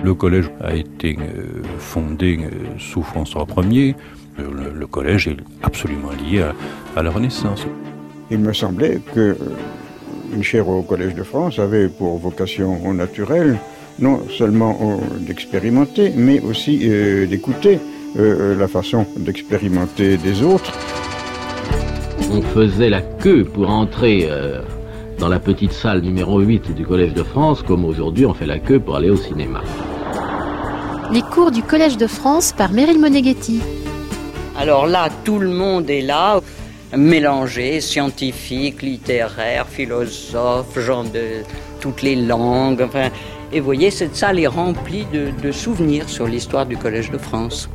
Le collège a été fondé sous François Ier. Le collège est absolument lié à la Renaissance. Il me semblait que une chaire au Collège de France avait pour vocation naturelle non seulement d'expérimenter, mais aussi d'écouter la façon d'expérimenter des autres. On faisait la queue pour entrer dans la petite salle numéro 8 du Collège de France, comme aujourd'hui on fait la queue pour aller au cinéma. Les cours du Collège de France par Meryl Moneghetti. Alors là, tout le monde est là, mélangé, scientifique, littéraire, philosophe, gens de toutes les langues. Enfin, et vous voyez, cette salle est remplie de souvenirs sur l'histoire du Collège de France.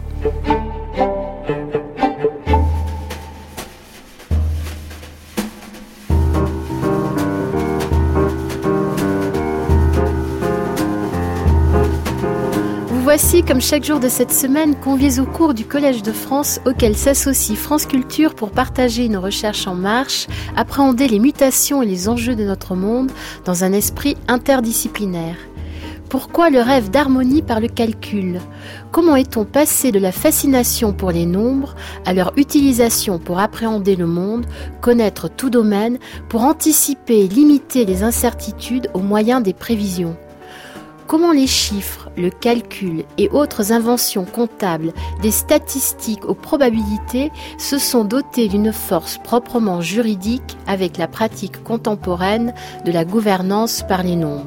Voici, comme chaque jour de cette semaine, conviés au cours du Collège de France, auquel s'associe France Culture pour partager nos recherches en marche, appréhender les mutations et les enjeux de notre monde dans un esprit interdisciplinaire. Pourquoi le rêve d'harmonie par le calcul ? Comment est-on passé de la fascination pour les nombres à leur utilisation pour appréhender le monde, connaître tout domaine, pour anticiper et limiter les incertitudes au moyen des prévisions ? Comment les chiffres, le calcul et autres inventions comptables, des statistiques aux probabilités se sont dotés d'une force proprement juridique avec la pratique contemporaine de la gouvernance par les nombres ?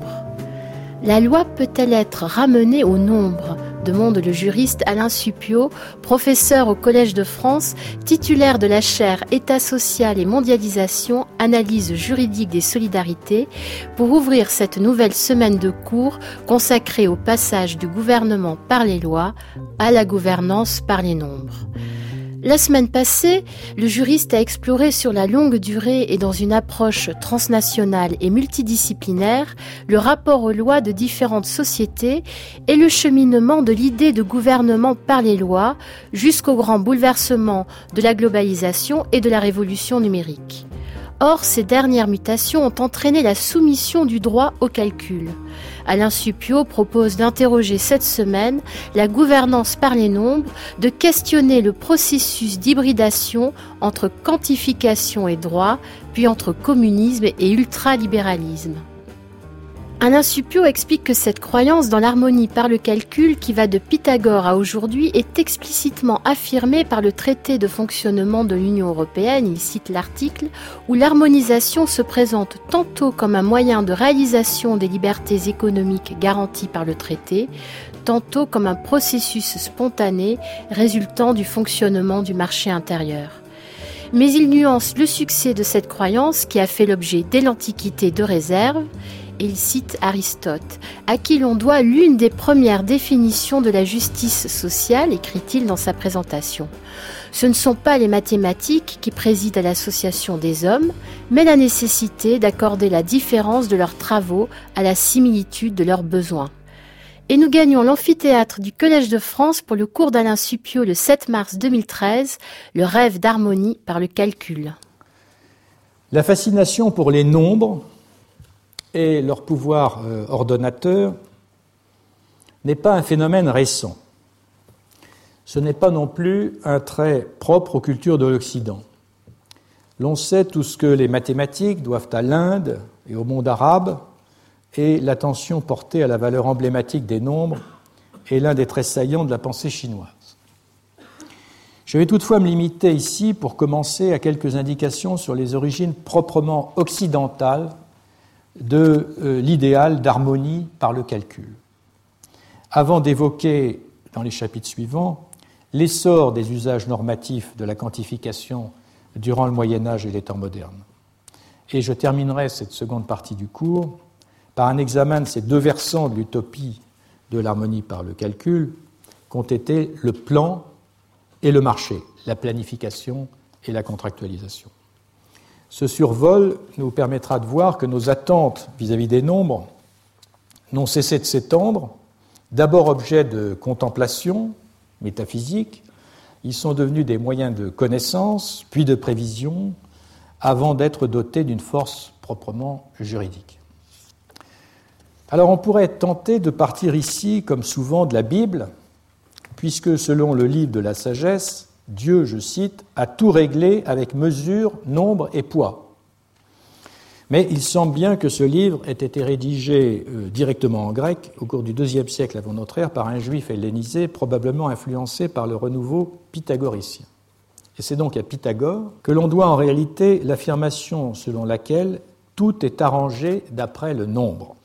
La loi peut-elle être ramenée au nombre ? Demande le juriste Alain Supiot, professeur au Collège de France, titulaire de la chaire État social et mondialisation, analyse juridique des solidarités, pour ouvrir cette nouvelle semaine de cours consacrée au passage du gouvernement par les lois à la gouvernance par les nombres. La semaine passée, le juriste a exploré sur la longue durée et dans une approche transnationale et multidisciplinaire le rapport aux lois de différentes sociétés et le cheminement de l'idée de gouvernement par les lois jusqu'au grand bouleversement de la globalisation et de la révolution numérique. Or, ces dernières mutations ont entraîné la soumission du droit au calcul. Alain Supiot propose d'interroger cette semaine la gouvernance par les nombres, de questionner le processus d'hybridation entre quantification et droit, puis entre communisme et ultralibéralisme. Alain Supiot explique que cette croyance dans l'harmonie par le calcul qui va de Pythagore à aujourd'hui est explicitement affirmée par le traité de fonctionnement de l'Union européenne, il cite l'article, où l'harmonisation se présente tantôt comme un moyen de réalisation des libertés économiques garanties par le traité, tantôt comme un processus spontané résultant du fonctionnement du marché intérieur. Mais il nuance le succès de cette croyance qui a fait l'objet dès l'Antiquité de réserves. Et il cite Aristote, à qui l'on doit l'une des premières définitions de la justice sociale, écrit-il dans sa présentation. Ce ne sont pas les mathématiques qui président à l'association des hommes, mais la nécessité d'accorder la différence de leurs travaux à la similitude de leurs besoins. Et nous gagnons l'amphithéâtre du Collège de France pour le cours d'Alain Supiot le 7 mars 2013, le rêve d'harmonie par le calcul. La fascination pour les nombres et leur pouvoir ordonnateur n'est pas un phénomène récent. Ce n'est pas non plus un trait propre aux cultures de l'Occident. L'on sait tout ce que les mathématiques doivent à l'Inde et au monde arabe, et l'attention portée à la valeur emblématique des nombres est l'un des traits saillants de la pensée chinoise. Je vais toutefois me limiter ici, pour commencer, à quelques indications sur les origines proprement occidentales de l'idéal d'harmonie par le calcul, avant d'évoquer, dans les chapitres suivants, l'essor des usages normatifs de la quantification durant le Moyen-Âge et les temps modernes. Et je terminerai cette seconde partie du cours par un examen de ces deux versants de l'utopie de l'harmonie par le calcul qu'ont été le plan et le marché, la planification et la contractualisation. Ce survol nous permettra de voir que nos attentes vis-à-vis des nombres n'ont cessé de s'étendre. D'abord objet de contemplation métaphysique, ils sont devenus des moyens de connaissance, puis de prévision, avant d'être dotés d'une force proprement juridique. Alors on pourrait être tenté de partir ici, comme souvent, de la Bible, puisque selon le livre de la sagesse, Dieu, je cite, a tout réglé avec mesure, nombre et poids. Mais il semble bien que ce livre ait été rédigé directement en grec au cours du IIe siècle avant notre ère par un juif hellénisé, probablement influencé par le renouveau pythagoricien. Et c'est donc à Pythagore que l'on doit en réalité l'affirmation selon laquelle tout est arrangé d'après le nombre.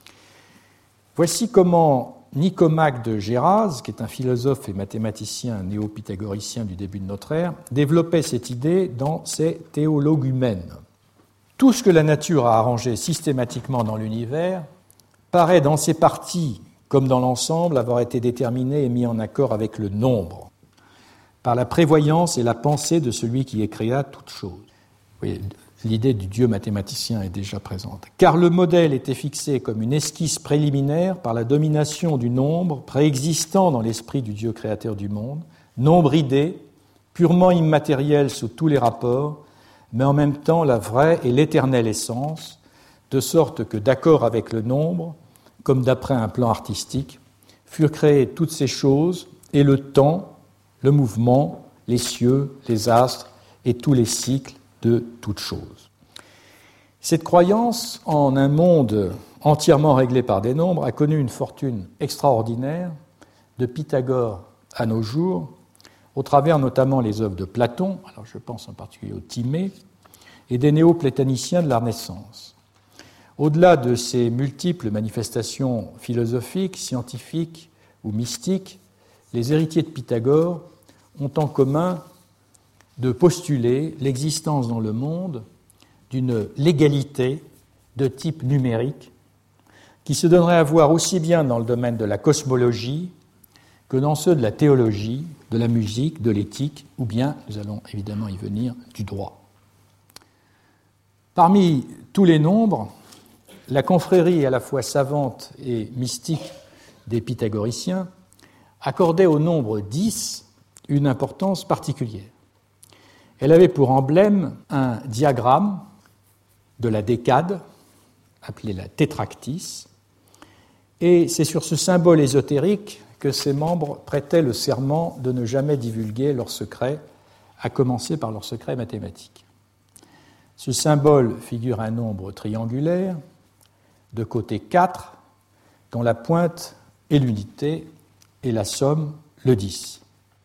Voici comment Nicomaque de Géras, qui est un philosophe et mathématicien néo-pythagoricien du début de notre ère, développait cette idée dans ses Théologumènes. Tout ce que la nature a arrangé systématiquement dans l'univers paraît dans ses parties, comme dans l'ensemble, avoir été déterminé et mis en accord avec le nombre, par la prévoyance et la pensée de celui qui créa toutes choses. Oui, l'idée du Dieu mathématicien est déjà présente. Car le modèle était fixé comme une esquisse préliminaire par la domination du nombre préexistant dans l'esprit du Dieu créateur du monde, nombre idée, purement immatériel sous tous les rapports, mais en même temps la vraie et l'éternelle essence, de sorte que, d'accord avec le nombre, comme d'après un plan artistique, furent créées toutes ces choses, et le temps, le mouvement, les cieux, les astres et tous les cycles de toutes choses. Cette croyance en un monde entièrement réglé par des nombres a connu une fortune extraordinaire de Pythagore à nos jours, au travers notamment les œuvres de Platon, alors je pense en particulier au Timée, et des néo-platoniciens de la Renaissance. Au-delà de ces multiples manifestations philosophiques, scientifiques ou mystiques, les héritiers de Pythagore ont en commun de postuler l'existence dans le monde d'une légalité de type numérique qui se donnerait à voir aussi bien dans le domaine de la cosmologie que dans ceux de la théologie, de la musique, de l'éthique, ou bien, nous allons évidemment y venir, du droit. Parmi tous les nombres, la confrérie à la fois savante et mystique des pythagoriciens accordait au nombre 10 une importance particulière. Elle avait pour emblème un diagramme de la décade, appelé la tétractis, et c'est sur ce symbole ésotérique que ses membres prêtaient le serment de ne jamais divulguer leurs secrets, à commencer par leurs secrets mathématiques. Ce symbole figure un nombre triangulaire, de côté 4, dont la pointe est l'unité et la somme le 10.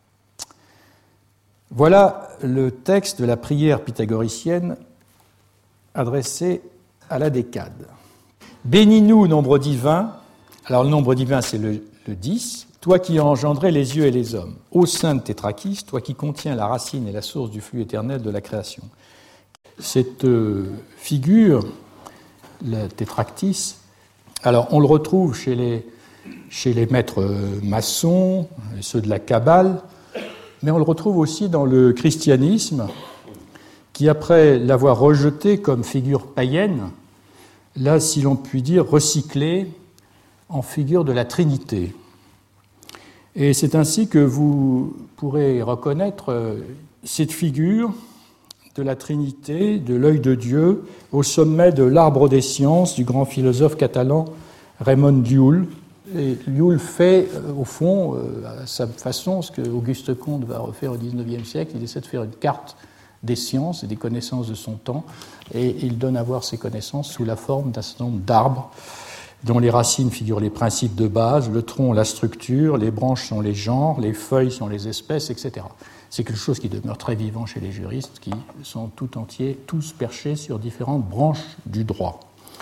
Voilà le texte de la prière pythagoricienne adressée à la décade. Bénis-nous, nombre divin. Alors le nombre divin, c'est le 10. Toi qui as engendré les yeux et les hommes. Ô sainte Tétrakis, toi qui contiens la racine et la source du flux éternel de la création. Cette figure, la Tétractis, alors on le retrouve chez les maîtres maçons, ceux de la Kabbale, mais on le retrouve aussi dans le christianisme, qui, après l'avoir rejeté comme figure païenne, l'a, si l'on peut dire, recyclé en figure de la Trinité. Et c'est ainsi que vous pourrez reconnaître cette figure de la Trinité, de l'œil de Dieu, au sommet de l'arbre des sciences du grand philosophe catalan Raymond Llull. Et Llull fait, au fond, à sa façon, ce que Auguste Comte va refaire au XIXe siècle. Il essaie de faire une carte des sciences et des connaissances de son temps, et il donne à voir ces connaissances sous la forme d'un certain nombre d'arbres, dont les racines figurent les principes de base, le tronc la structure, les branches sont les genres, les feuilles sont les espèces, etc. C'est quelque chose qui demeure très vivant chez les juristes, qui sont tout entiers, tous perchés sur différentes branches du droit.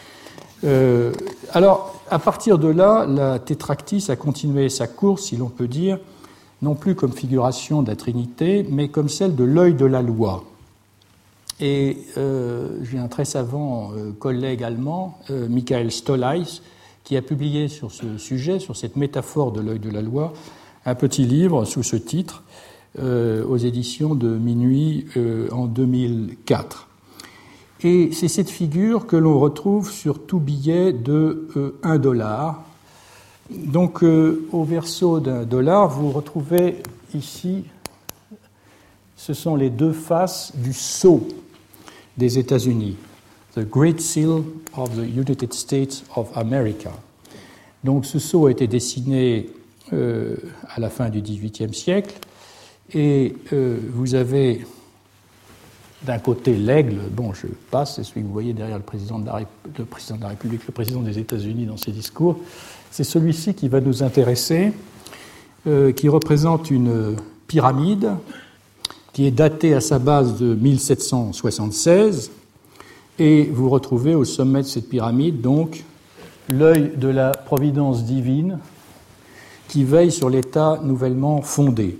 Alors, à partir de là, la Tétractis a continué sa course, si l'on peut dire, non plus comme figuration de la Trinité, mais comme celle de l'œil de la loi. Et j'ai un très savant collègue allemand, Michael Stolleis, qui a publié sur ce sujet, sur cette métaphore de l'œil de la loi, un petit livre sous ce titre, aux éditions de Minuit en 2004. Et c'est cette figure que l'on retrouve sur tout billet de $1. Donc, au verso d'$1, vous retrouvez ici, ce sont les deux faces du sceau des États-Unis, the Great Seal of the United States of America. Donc ce sceau a été dessiné à la fin du XVIIIe siècle, et vous avez d'un côté l'aigle, bon je passe, c'est celui que vous voyez derrière le président de la République, le président des États-Unis dans ses discours, c'est celui-ci qui va nous intéresser, qui représente une pyramide qui est datée à sa base de 1776, et vous retrouvez au sommet de cette pyramide donc l'œil de la providence divine qui veille sur l'État nouvellement fondé,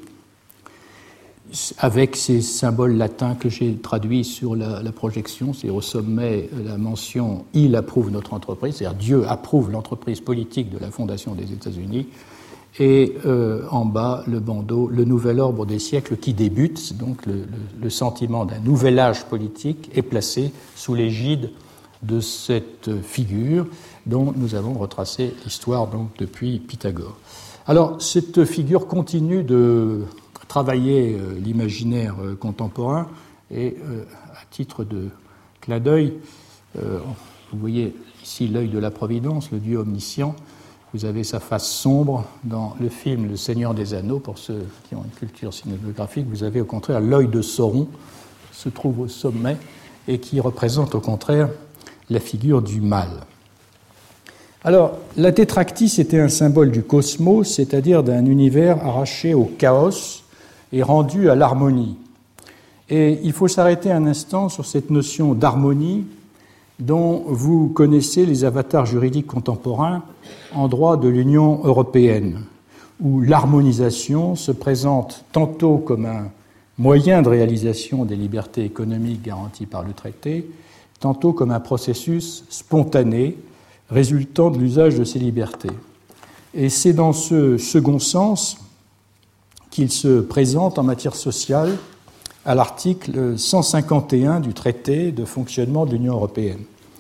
avec ces symboles latins que j'ai traduits sur la projection. C'est au sommet la mention « Il approuve notre entreprise », c'est-à-dire Dieu approuve l'entreprise politique de la fondation des États-Unis, et en bas le bandeau « Le nouvel ordre des siècles qui débute », donc le sentiment d'un nouvel âge politique est placé sous l'égide de cette figure dont nous avons retracé l'histoire donc depuis Pythagore. Alors, cette figure continue de travailler l'imaginaire contemporain, et à titre de clin d'œil, vous voyez ici l'œil de la Providence, le Dieu omniscient. Vous avez sa face sombre dans le film Le Seigneur des Anneaux. Pour ceux qui ont une culture cinématographique, vous avez au contraire l'œil de Sauron, qui se trouve au sommet et qui représente au contraire la figure du mal. Alors, la tétractys était un symbole du cosmos, c'est-à-dire d'un univers arraché au chaos et rendu à l'harmonie. Et il faut s'arrêter un instant sur cette notion d'harmonie dont vous connaissez les avatars juridiques contemporains en droit de l'Union européenne, où l'harmonisation se présente tantôt comme un moyen de réalisation des libertés économiques garanties par le traité, tantôt comme un processus spontané résultant de l'usage de ces libertés. Et c'est dans ce second sens qu'il se présente en matière sociale à l'article 151 du traité de fonctionnement de l'Union européenne.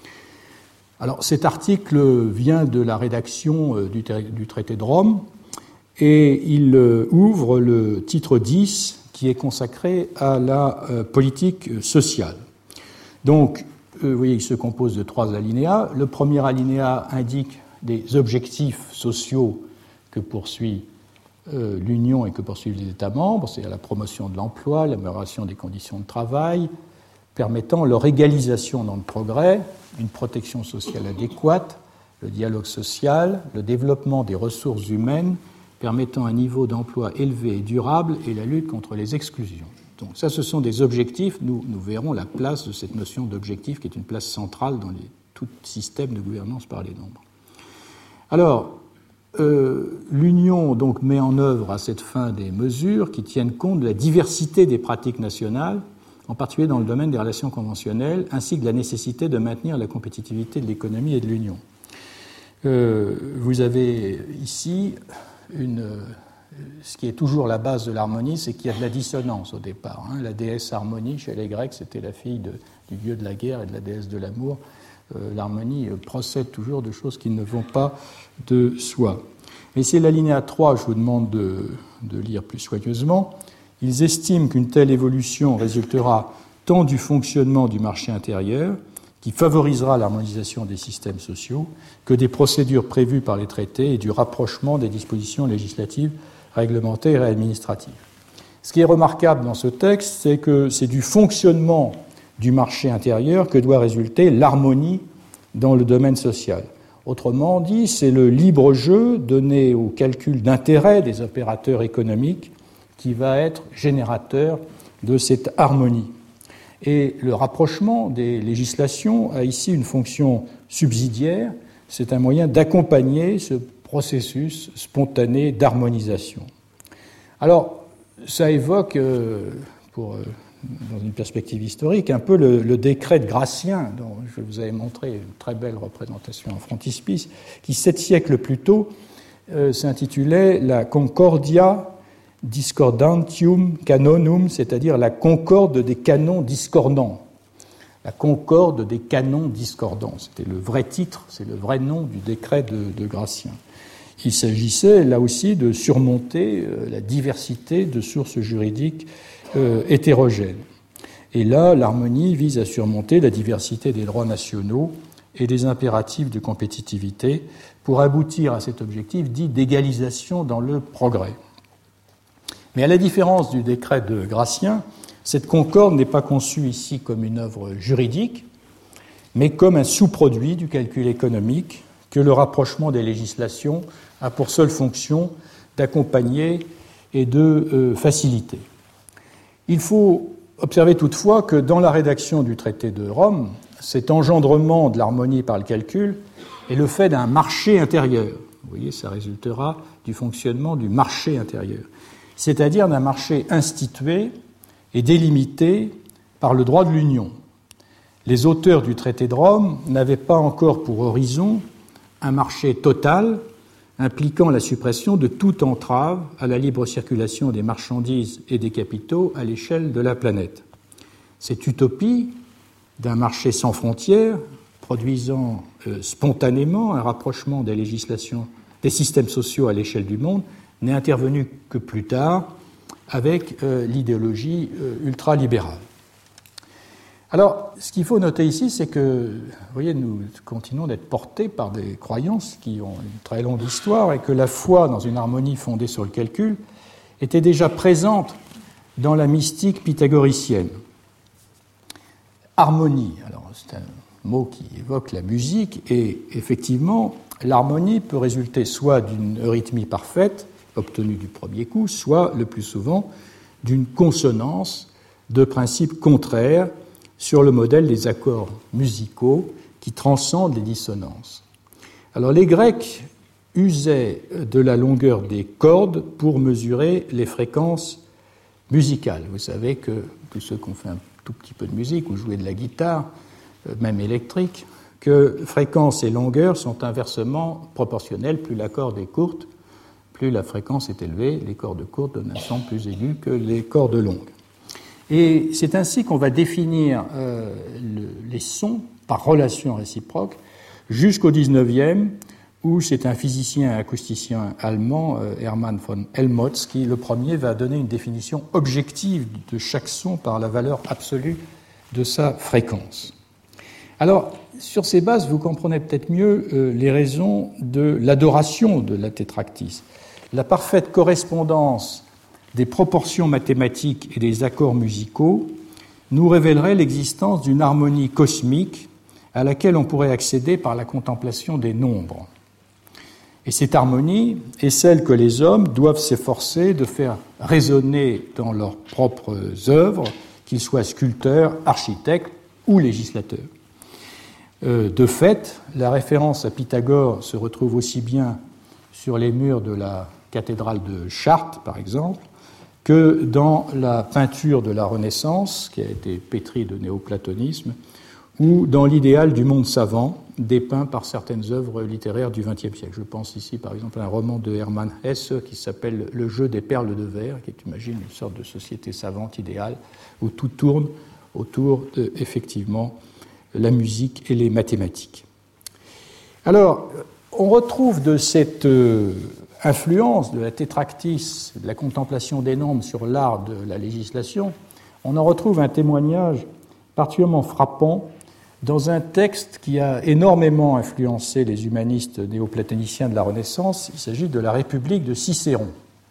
Alors cet article vient de la rédaction du traité de Rome, et il ouvre le titre 10 qui est consacré à la politique sociale. Donc, vous voyez, il se compose de 3 alinéas. Le premier alinéa indique des objectifs sociaux que poursuit l'Union et que poursuivent les États membres, c'est la promotion de l'emploi, l'amélioration des conditions de travail, permettant leur égalisation dans le progrès, une protection sociale adéquate, le dialogue social, le développement des ressources humaines, permettant un niveau d'emploi élevé et durable, et la lutte contre les exclusions. Donc ça, ce sont des objectifs. Nous verrons la place de cette notion d'objectif, qui est une place centrale dans tout système de gouvernance par les nombres. Alors, l'Union donc met en œuvre à cette fin des mesures qui tiennent compte de la diversité des pratiques nationales, en particulier dans le domaine des relations conventionnelles, ainsi que de la nécessité de maintenir la compétitivité de l'économie et de l'Union. Vous avez ici ce qui est toujours la base de l'harmonie, c'est qu'il y a de la dissonance au départ. La déesse Harmonie, chez les Grecs, c'était la fille du dieu de la guerre et de la déesse de l'amour. L'harmonie procède toujours de choses qui ne vont pas de soi. Et c'est l'alinéa 3, je vous demande de lire plus soigneusement. Ils estiment qu'une telle évolution résultera tant du fonctionnement du marché intérieur, qui favorisera l'harmonisation des systèmes sociaux, que des procédures prévues par les traités et du rapprochement des dispositions législatives, réglementaires et administratives. Ce qui est remarquable dans ce texte, c'est que c'est du fonctionnement du marché intérieur que doit résulter l'harmonie dans le domaine social. Autrement dit, c'est le libre jeu donné au calcul d'intérêt des opérateurs économiques qui va être générateur de cette harmonie. Et le rapprochement des législations a ici une fonction subsidiaire, c'est un moyen d'accompagner ce processus spontané d'harmonisation. Alors, ça évoque, dans une perspective historique, un peu le décret de Gratien, dont je vous avais montré une très belle représentation en frontispice, qui 7 siècles plus tôt s'intitulait la Concordia Discordantium Canonum, c'est-à-dire la concorde des canons discordants. La concorde des canons discordants, c'était le vrai titre, c'est le vrai nom du décret de Gratien. Il s'agissait là aussi de surmonter la diversité de sources juridiques hétérogènes. Et là, l'harmonie vise à surmonter la diversité des droits nationaux et des impératifs de compétitivité pour aboutir à cet objectif dit d'égalisation dans le progrès. Mais à la différence du décret de Gratien, cette concorde n'est pas conçue ici comme une œuvre juridique, mais comme un sous-produit du calcul économique que le rapprochement des législations a pour seule fonction d'accompagner et de faciliter. Il faut observer toutefois que dans la rédaction du traité de Rome, cet engendrement de l'harmonie par le calcul est le fait d'un marché intérieur. Vous voyez, ça résultera du fonctionnement du marché intérieur, c'est-à-dire d'un marché institué et délimité par le droit de l'Union. Les auteurs du traité de Rome n'avaient pas encore pour horizon un marché total impliquant la suppression de toute entrave à la libre circulation des marchandises et des capitaux à l'échelle de la planète. Cette utopie d'un marché sans frontières, produisant spontanément un rapprochement des législations, des systèmes sociaux à l'échelle du monde, n'est intervenue que plus tard avec l'idéologie ultralibérale. Alors, ce qu'il faut noter ici, c'est que, vous voyez, nous continuons d'être portés par des croyances qui ont une très longue histoire et que la foi dans une harmonie fondée sur le calcul était déjà présente dans la mystique pythagoricienne. Harmonie, alors c'est un mot qui évoque la musique et effectivement, l'harmonie peut résulter soit d'une eurythmie parfaite, obtenue du premier coup, soit, le plus souvent, d'une consonance de principes contraires sur le modèle des accords musicaux qui transcendent les dissonances. Alors les Grecs usaient de la longueur des cordes pour mesurer les fréquences musicales. Vous savez que tous ceux qui ont fait un tout petit peu de musique ou joué de la guitare, même électrique, que fréquence et longueur sont inversement proportionnelles. Plus la corde est courte, plus la fréquence est élevée. Les cordes courtes donnent un son plus aigu que les cordes longues. Et c'est ainsi qu'on va définir les sons par relation réciproque jusqu'au XIXe, où c'est un physicien et acousticien allemand, Hermann von Helmholtz, qui, le premier, va donner une définition objective de chaque son par la valeur absolue de sa fréquence. Alors, sur ces bases, vous comprenez peut-être mieux les raisons de l'adoration de la tétractys. La parfaite correspondance des proportions mathématiques et des accords musicaux nous révélerait l'existence d'une harmonie cosmique à laquelle on pourrait accéder par la contemplation des nombres. Et cette harmonie est celle que les hommes doivent s'efforcer de faire résonner dans leurs propres œuvres, qu'ils soient sculpteurs, architectes ou législateurs. De fait, la référence à Pythagore se retrouve aussi bien sur les murs de la cathédrale de Chartres, par exemple, que dans la peinture de la Renaissance, qui a été pétrie de néoplatonisme, ou dans l'idéal du monde savant, dépeint par certaines œuvres littéraires du XXe siècle. Je pense ici, par exemple, à un roman de Hermann Hesse qui s'appelle « Le jeu des perles de verre », qui imagine une sorte de société savante idéale, où tout tourne autour de, effectivement, la musique et les mathématiques. Alors, on retrouve de cette influence de la tétractys, de la contemplation des nombres sur l'art de la législation, on en retrouve un témoignage particulièrement frappant dans un texte qui a énormément influencé les humanistes néoplatoniciens de la Renaissance. Il s'agit de la République de Cicéron.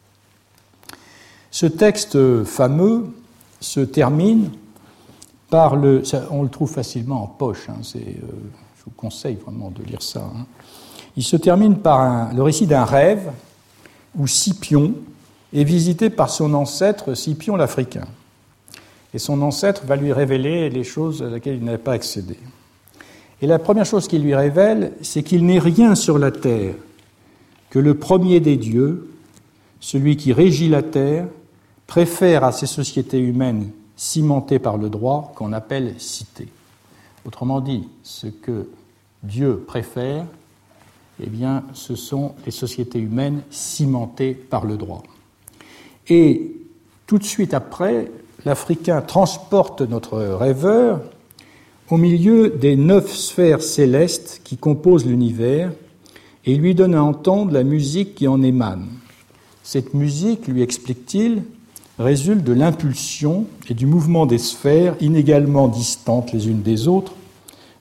Ce texte fameux se termine par on le trouve facilement en poche, je vous conseille vraiment de lire ça. Il se termine par le récit d'un rêve où Scipion est visité par son ancêtre Scipion l'Africain. Et son ancêtre va lui révéler les choses à laquelle il n'avait pas accédé. Et la première chose qu'il lui révèle, c'est qu'il n'est rien sur la terre que le premier des dieux, celui qui régit la terre, préfère à ces sociétés humaines cimentées par le droit qu'on appelle cité. Autrement dit, ce que Dieu préfère, eh bien, ce sont les sociétés humaines cimentées par le droit. Et tout de suite après, l'Africain transporte notre rêveur au milieu des 9 sphères célestes qui composent l'univers et lui donne à entendre la musique qui en émane. Cette musique, lui explique-t-il, résulte de l'impulsion et du mouvement des sphères inégalement distantes les unes des autres,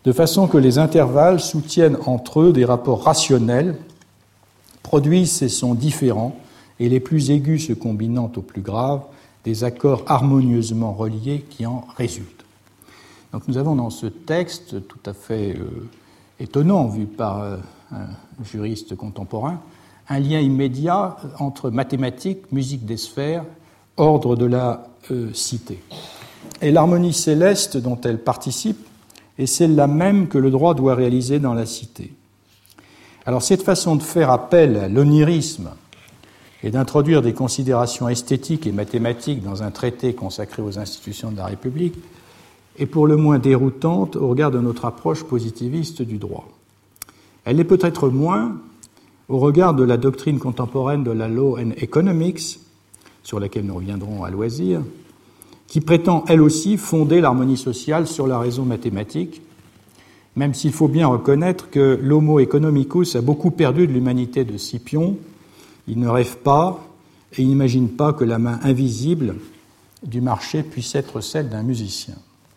de façon que les intervalles soutiennent entre eux des rapports rationnels, produisent ces sons différents, et les plus aigus se combinant aux plus graves, des accords harmonieusement reliés qui en résultent. Donc nous avons dans ce texte, tout à fait étonnant vu par un juriste contemporain, un lien immédiat entre mathématiques, musique des sphères, ordre de la cité. Et l'harmonie céleste dont elle participe est celle-là même que le droit doit réaliser dans la cité. Alors cette façon de faire appel à l'onirisme et d'introduire des considérations esthétiques et mathématiques dans un traité consacré aux institutions de la République est pour le moins déroutante au regard de notre approche positiviste du droit. Elle l'est peut-être moins au regard de la doctrine contemporaine de la Law and Economics, sur laquelle nous reviendrons à loisir, qui prétend elle aussi fonder l'harmonie sociale sur la raison mathématique, même s'il faut bien reconnaître que l'homo economicus a beaucoup perdu de l'humanité de Scipion. Il ne rêve pas et il n'imagine pas que la main invisible du marché puisse être celle d'un musicien.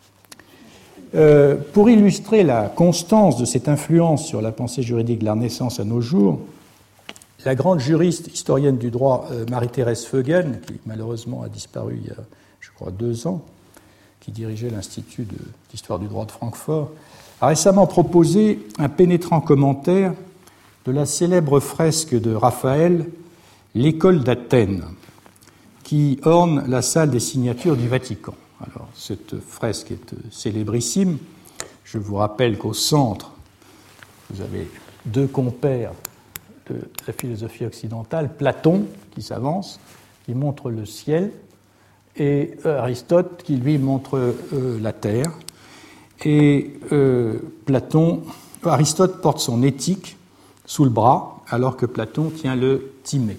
Pour illustrer la constance de cette influence sur la pensée juridique de la Renaissance à nos jours, la grande juriste historienne du droit Marie-Thérèse Feuggen, qui malheureusement a disparu il y a, je crois, 2 ans, qui dirigeait l'Institut d'histoire du droit de Francfort, a récemment proposé un pénétrant commentaire de la célèbre fresque de Raphaël, l'École d'Athènes, qui orne la salle des signatures du Vatican. Alors, cette fresque est célébrissime. Je vous rappelle qu'au centre, vous avez 2 compères de la philosophie occidentale, Platon, qui s'avance, qui montre le ciel, et Aristote, qui lui montre la terre. Et Aristote porte son éthique sous le bras, alors que Platon tient le timée.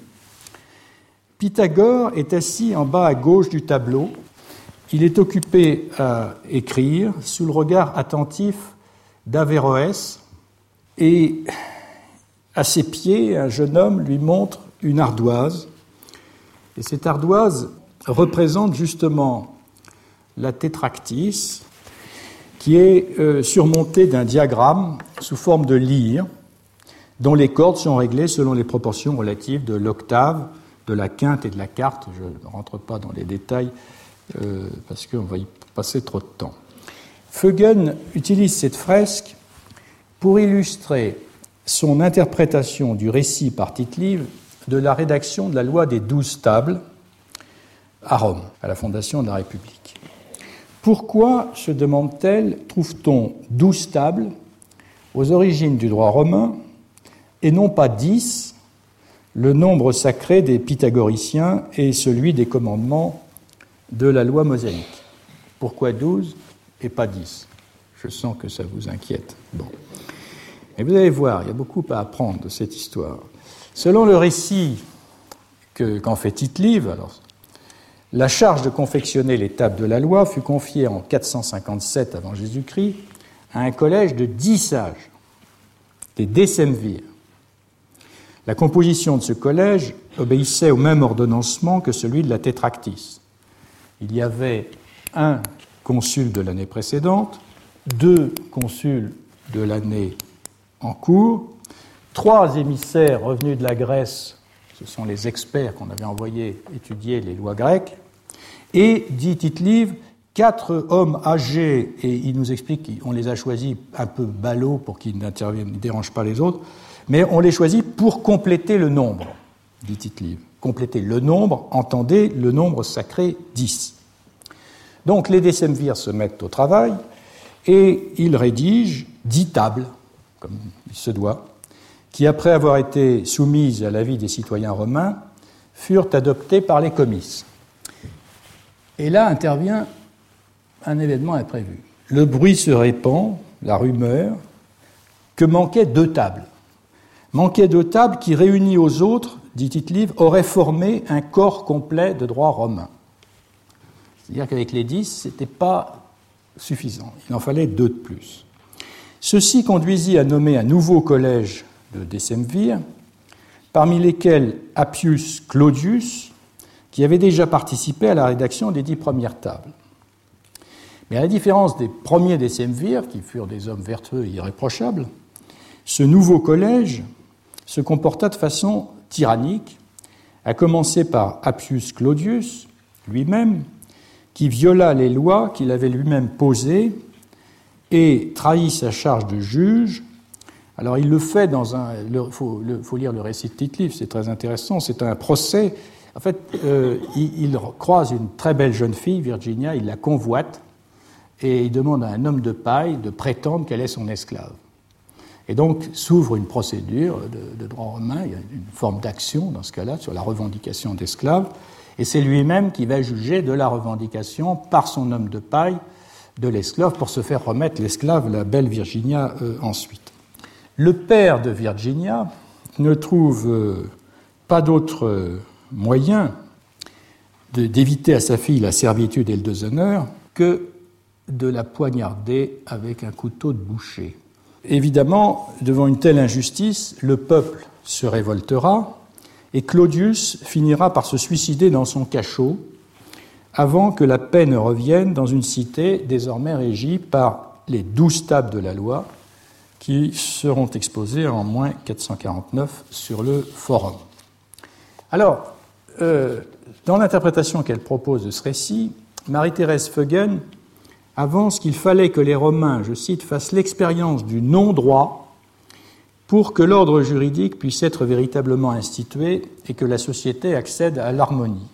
Pythagore est assis en bas à gauche du tableau. Il est occupé à écrire sous le regard attentif d'Averroès, et à ses pieds, un jeune homme lui montre une ardoise. Et cette ardoise représente justement la tétractys, qui est surmontée d'un diagramme sous forme de lyre, dont les cordes sont réglées selon les proportions relatives de l'octave, de la quinte et de la quarte. Je ne rentre pas dans les détails parce qu'on va y passer trop de temps. Feuggen utilise cette fresque pour illustrer son interprétation du récit par Tite-Live de la rédaction de la loi des 12 tables à Rome, à la fondation de la République. Pourquoi, se demande-t-elle, trouve-t-on 12 tables aux origines du droit romain et non pas 10, le nombre sacré des pythagoriciens et celui des commandements de la loi mosaïque? Pourquoi 12 et pas 10? Je sens que ça vous inquiète. Bon. Mais vous allez voir, il y a beaucoup à apprendre de cette histoire. Selon le récit qu'en fait Tite-Live, alors, la charge de confectionner les tables de la loi fut confiée en 457 avant Jésus-Christ à un collège de 10 sages, des décemvirs. La composition de ce collège obéissait au même ordonnancement que celui de la tétractys. Il y avait un consul de l'année précédente, 2 consuls de l'année en cours, 3 émissaires revenus de la Grèce, ce sont les experts qu'on avait envoyés étudier les lois grecques, et, dit Tite-Live, 4 hommes âgés, et il nous explique qu'on les a choisis un peu ballots pour qu'ils ne dérangent pas les autres, mais on les choisit pour compléter le nombre, dit Tite-Live. Compléter le nombre, entendez le nombre sacré 10. Donc les décemvirs se mettent au travail et ils rédigent 10 tables, comme il se doit, qui, après avoir été soumises à l'avis des citoyens romains, furent adoptées par les comices. Et là intervient un événement imprévu. Le bruit se répand, la rumeur, que manquaient 2 tables. Manquaient 2 tables qui, réunies aux autres, dit Tite-Live, auraient formé un corps complet de droit romain. C'est-à-dire qu'avec les 10, ce n'était pas suffisant. Il en fallait 2 de plus. Ceci conduisit à nommer un nouveau collège de décemvirs, parmi lesquels Appius Claudius, qui avait déjà participé à la rédaction des 10 premières tables. Mais à la différence des premiers décemvirs, qui furent des hommes vertueux et irréprochables, ce nouveau collège se comporta de façon tyrannique, à commencer par Appius Claudius lui-même, qui viola les lois qu'il avait lui-même posées et trahit sa charge de juge. Alors il le fait dans un... Il faut lire le récit de Tite-Live, c'est très intéressant, c'est un procès. En fait, il croise une très belle jeune fille, Virginia, il la convoite, et il demande à un homme de paille de prétendre qu'elle est son esclave. Et donc s'ouvre une procédure de droit romain, il y a une forme d'action dans ce cas-là sur la revendication d'esclaves, et c'est lui-même qui va juger de la revendication par son homme de paille de l'esclave pour se faire remettre l'esclave, la belle Virginia, ensuite. Le père de Virginia ne trouve pas d'autre moyen d'éviter à sa fille la servitude et le déshonneur que de la poignarder avec un couteau de boucher. Évidemment, devant une telle injustice, le peuple se révoltera et Claudius finira par se suicider dans son cachot avant que la paix ne revienne dans une cité désormais régie par les 12 tables de la loi qui seront exposées en moins 449 sur le forum. Alors, dans l'interprétation qu'elle propose de ce récit, Marie-Thérèse Feuggen avance qu'il fallait que les Romains, je cite, fassent l'expérience du non-droit pour que l'ordre juridique puisse être véritablement institué et que la société accède à l'harmonie.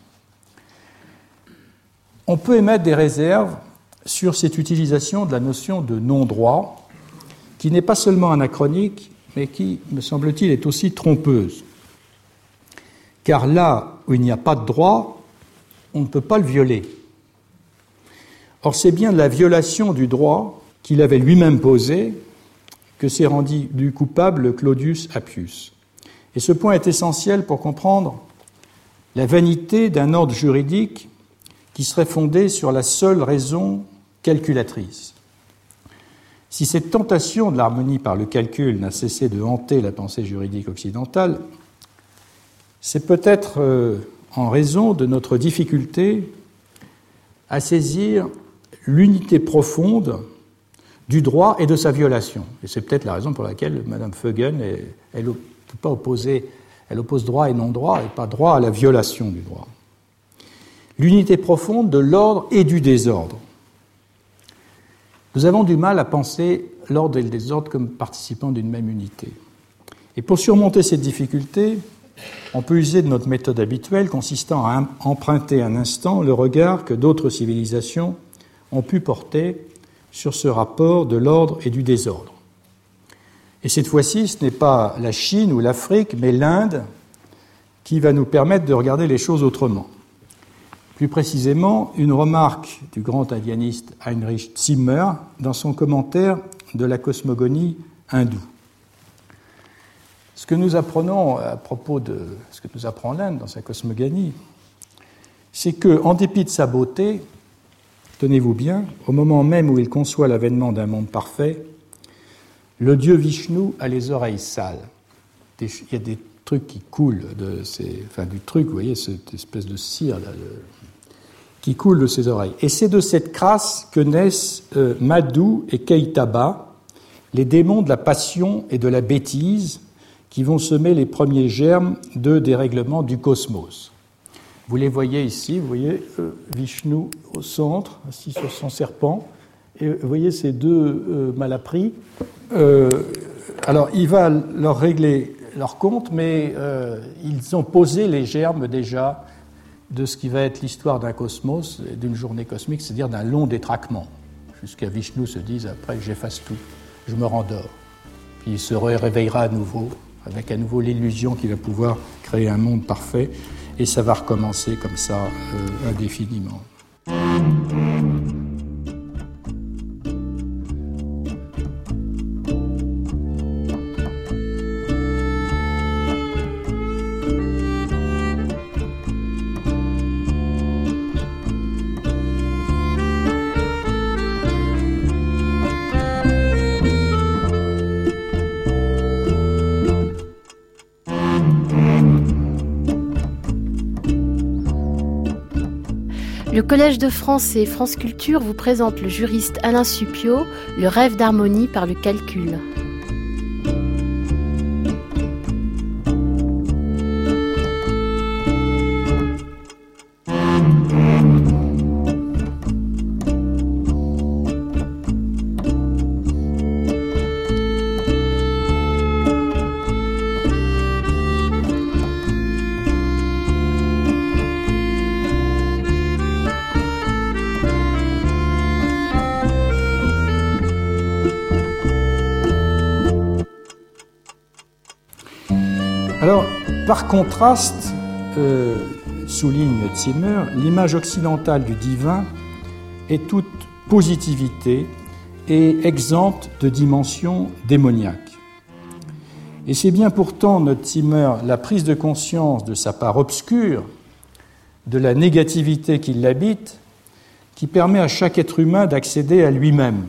On peut émettre des réserves sur cette utilisation de la notion de non-droit, qui n'est pas seulement anachronique, mais qui, me semble-t-il, est aussi trompeuse. Car là où il n'y a pas de droit, on ne peut pas le violer. Or, c'est bien de la violation du droit qu'il avait lui-même posé que s'est rendu coupable Claudius Appius. Et ce point est essentiel pour comprendre la vanité d'un ordre juridique qui serait fondé sur la seule raison calculatrice. Si cette tentation de l'harmonie par le calcul n'a cessé de hanter la pensée juridique occidentale, c'est peut-être en raison de notre difficulté à saisir l'unité profonde du droit et de sa violation. Et c'est peut-être la raison pour laquelle Mme Feuggen, elle oppose droit et non-droit, et pas droit à la violation du droit. L'unité profonde de l'ordre et du désordre. Nous avons du mal à penser l'ordre et le désordre comme participants d'une même unité. Et pour surmonter cette difficulté, on peut user de notre méthode habituelle consistant à emprunter un instant le regard que d'autres civilisations ont pu porter sur ce rapport de l'ordre et du désordre. Et cette fois-ci, ce n'est pas la Chine ou l'Afrique, mais l'Inde qui va nous permettre de regarder les choses autrement. Plus précisément, une remarque du grand indianiste Heinrich Zimmer dans son commentaire de la cosmogonie hindoue. Ce que nous apprenons à propos de ce que nous apprend l'Inde dans sa cosmogonie, c'est que, en dépit de sa beauté, tenez-vous bien, au moment même où il conçoit l'avènement d'un monde parfait, le dieu Vishnu a les oreilles sales. Il y a des trucs qui coulent du truc, vous voyez, cette espèce de cire là, qui coule de ses oreilles. Et c'est de cette crasse que naissent Madhu et Kaitaba, les démons de la passion et de la bêtise, qui vont semer les premiers germes de dérèglement du cosmos. Vous les voyez ici, vous voyez Vishnu au centre, assis sur son serpent, et vous voyez ces deux malappris. Alors, il va leur régler leur compte, mais ils ont posé les germes déjà de ce qui va être l'histoire d'un cosmos, d'une journée cosmique, c'est-à-dire d'un long détraquement, jusqu'à Vishnu se dise après j'efface tout, je me rendors. Puis il se réveillera à nouveau, avec à nouveau l'illusion qu'il va pouvoir créer un monde parfait, et ça va recommencer comme ça indéfiniment. Le Collège de France et France Culture vous présente le juriste Alain Supiot, Le rêve d'harmonie par le calcul. Alors, par contraste, souligne Zimmer, l'image occidentale du divin est toute positivité et exempte de dimension démoniaque. Et c'est bien pourtant, note Zimmer, la prise de conscience de sa part obscure, de la négativité qui l'habite, qui permet à chaque être humain d'accéder à lui-même.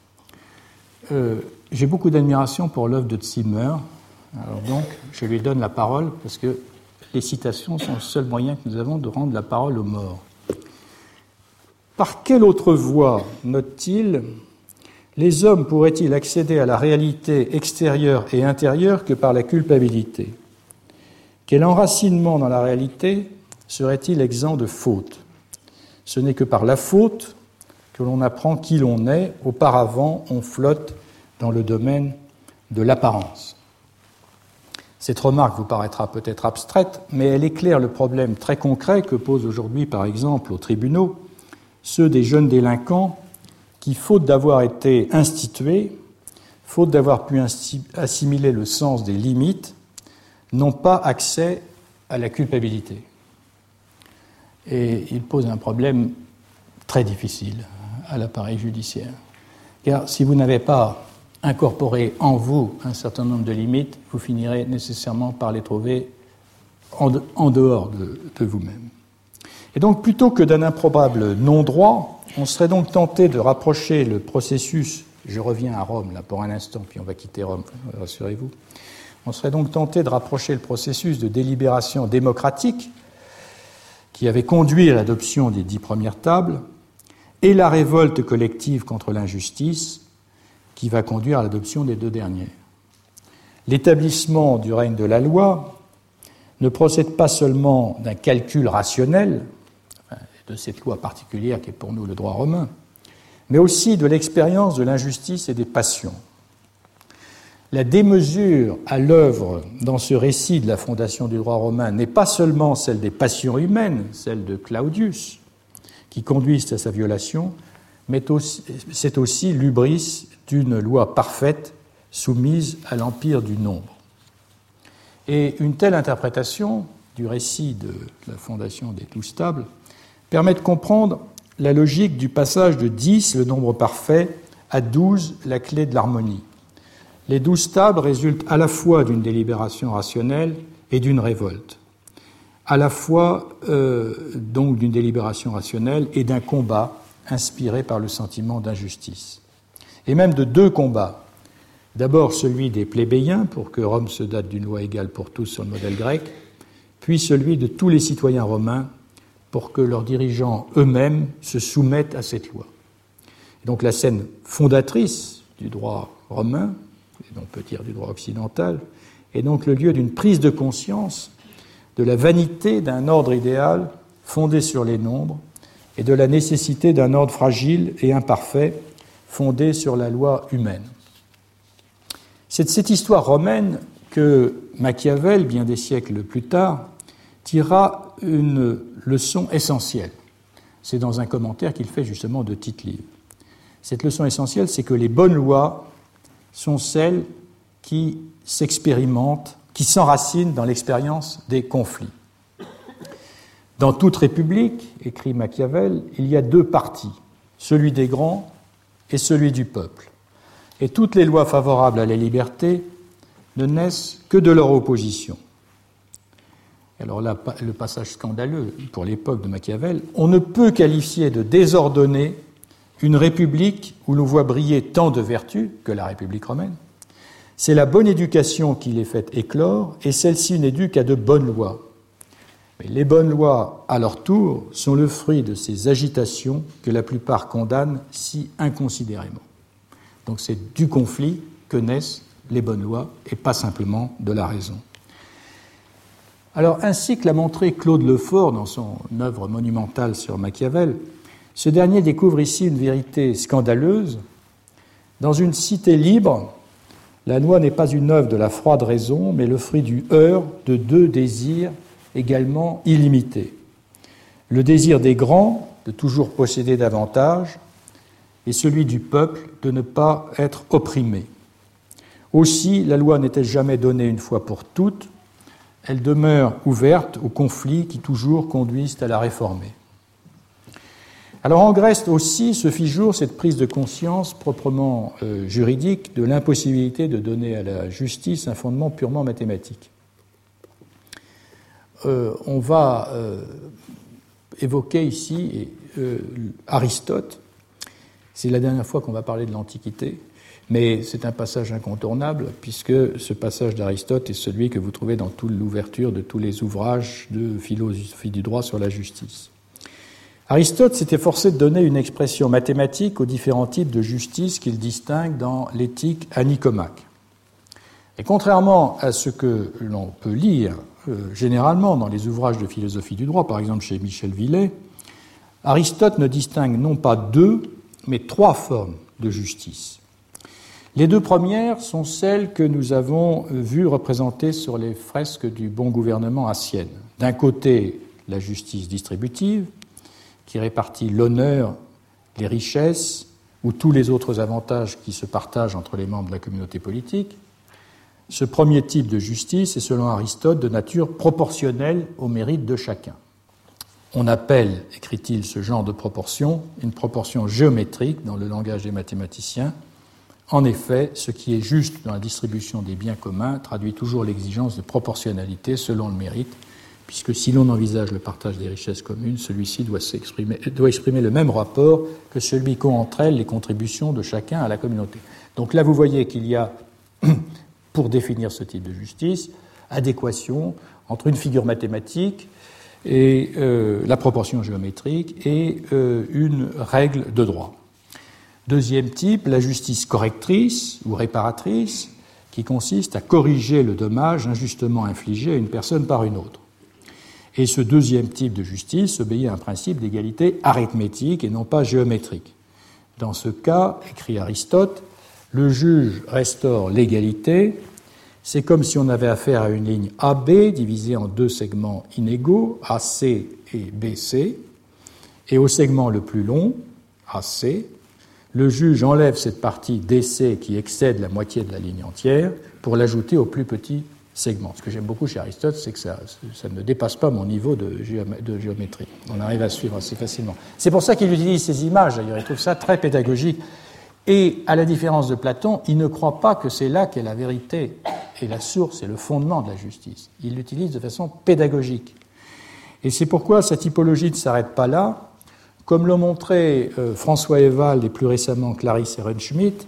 J'ai beaucoup d'admiration pour l'œuvre de Zimmer. Alors donc, je lui donne la parole parce que les citations sont le seul moyen que nous avons de rendre la parole aux morts. Par quelle autre voie, note-t-il, les hommes pourraient-ils accéder à la réalité extérieure et intérieure que par la culpabilité ? Quel enracinement dans la réalité serait-il exempt de faute ? Ce n'est que par la faute que l'on apprend qui l'on est. Auparavant, on flotte dans le domaine de l'apparence. Cette remarque vous paraîtra peut-être abstraite, mais elle éclaire le problème très concret que posent aujourd'hui, par exemple, aux tribunaux, ceux des jeunes délinquants qui, faute d'avoir été institués, faute d'avoir pu assimiler le sens des limites, n'ont pas accès à la culpabilité. Et il pose un problème très difficile à l'appareil judiciaire. Car si vous n'avez pas incorporer en vous un certain nombre de limites, vous finirez nécessairement par les trouver en dehors de vous-même. Et donc, plutôt que d'un improbable non-droit, on serait donc tenté de rapprocher le processus, je reviens à Rome là pour un instant, puis on va quitter Rome, rassurez-vous, on serait donc tenté de rapprocher le processus de délibération démocratique qui avait conduit à l'adoption des 10 premières tables et la révolte collective contre l'injustice qui va conduire à l'adoption des 2 dernières. L'établissement du règne de la loi ne procède pas seulement d'un calcul rationnel, de cette loi particulière qui est pour nous le droit romain, mais aussi de l'expérience de l'injustice et des passions. La démesure à l'œuvre dans ce récit de la fondation du droit romain n'est pas seulement celle des passions humaines, celle de Claudius, qui conduisent à sa violation, mais c'est aussi l'hubris d'une loi parfaite soumise à l'empire du nombre. Et une telle interprétation du récit de la fondation des 12 tables permet de comprendre la logique du passage de 10, le nombre parfait, à 12, la clé de l'harmonie. Les 12 tables résultent à la fois d'une délibération rationnelle et d'une révolte, à la fois donc d'une délibération rationnelle et d'un combat inspiré par le sentiment d'injustice. Et même de 2 combats. D'abord celui des plébéiens, pour que Rome se dote d'une loi égale pour tous sur le modèle grec, puis celui de tous les citoyens romains, pour que leurs dirigeants eux-mêmes se soumettent à cette loi. Et donc la scène fondatrice du droit romain, et on peut dire du droit occidental, est donc le lieu d'une prise de conscience de la vanité d'un ordre idéal fondé sur les nombres, et de la nécessité d'un ordre fragile et imparfait fondé sur la loi humaine. C'est de cette histoire romaine que Machiavel, bien des siècles plus tard, tira une leçon essentielle. C'est dans un commentaire qu'il fait justement de Tite-Live. Cette leçon essentielle, c'est que les bonnes lois sont celles qui s'expérimentent, qui s'enracinent dans l'expérience des conflits. Dans toute république, écrit Machiavel, il y a 2 partis, celui des grands et celui du peuple. Et toutes les lois favorables à la liberté ne naissent que de leur opposition. Alors là, le passage scandaleux pour l'époque de Machiavel, on ne peut qualifier de désordonnée une république où l'on voit briller tant de vertus que la République romaine. C'est la bonne éducation qui les fait éclore, et celle-ci n'est due qu'à de bonnes lois. Mais les bonnes lois, à leur tour, sont le fruit de ces agitations que la plupart condamnent si inconsidérément. Donc c'est du conflit que naissent les bonnes lois et pas simplement de la raison. Alors, ainsi que l'a montré Claude Lefort dans son œuvre monumentale sur Machiavel, ce dernier découvre ici une vérité scandaleuse. Dans une cité libre, la loi n'est pas une œuvre de la froide raison, mais le fruit du heurt de deux désirs également illimités. Le désir des grands de toujours posséder davantage et celui du peuple de ne pas être opprimé. Aussi, la loi n'est-elle jamais donnée une fois pour toutes, elle demeure ouverte aux conflits qui toujours conduisent à la réformer. Alors en Grèce aussi se fit jour cette prise de conscience proprement juridique de l'impossibilité de donner à la justice un fondement purement mathématique. On va évoquer ici Aristote. C'est la dernière fois qu'on va parler de l'Antiquité, mais c'est un passage incontournable puisque ce passage d'Aristote est celui que vous trouvez dans toute l'ouverture de tous les ouvrages de philosophie du droit sur la justice. Aristote s'était forcé de donner une expression mathématique aux différents types de justice qu'il distingue dans l'éthique à Nicomaque. Et contrairement à ce que l'on peut lire généralement dans les ouvrages de philosophie du droit, par exemple chez Michel Villet, Aristote ne distingue non pas deux, mais trois formes de justice. Les deux premières sont celles que nous avons vues représentées sur les fresques du Bon Gouvernement à Sienne. D'un côté, la justice distributive, qui répartit l'honneur, les richesses ou tous les autres avantages qui se partagent entre les membres de la communauté politique. Ce premier type de justice est, selon Aristote, de nature proportionnelle au mérite de chacun. On appelle, écrit-il, ce genre de proportion une proportion géométrique dans le langage des mathématiciens. En effet, ce qui est juste dans la distribution des biens communs traduit toujours l'exigence de proportionnalité selon le mérite, puisque si l'on envisage le partage des richesses communes, celui-ci doit exprimer le même rapport que celui qu'ont entre elles les contributions de chacun à la communauté. Donc là, vous voyez qu'il y a, pour définir ce type de justice, adéquation entre une figure mathématique et la proportion géométrique et une règle de droit. Deuxième type, la justice correctrice ou réparatrice, qui consiste à corriger le dommage injustement infligé à une personne par une autre. Et ce deuxième type de justice obéit à un principe d'égalité arithmétique et non pas géométrique. Dans ce cas, écrit Aristote, le juge restaure l'égalité. C'est comme si on avait affaire à une ligne AB divisée en deux segments inégaux, AC et BC, et au segment le plus long, AC, le juge enlève cette partie DC qui excède la moitié de la ligne entière pour l'ajouter au plus petit segment. Ce que j'aime beaucoup chez Aristote, c'est que ça ne dépasse pas mon niveau de géométrie. On arrive à suivre assez facilement. C'est pour ça qu'il utilise ces images, d'ailleurs, il trouve ça très pédagogique. Et à la différence de Platon, il ne croit pas que c'est là qu'est la vérité et la source et le fondement de la justice. Il l'utilise de façon pédagogique. Et c'est pourquoi sa typologie ne s'arrête pas là. Comme l'ont montré François Ewald et plus récemment Clarisse Ehrenschmidt,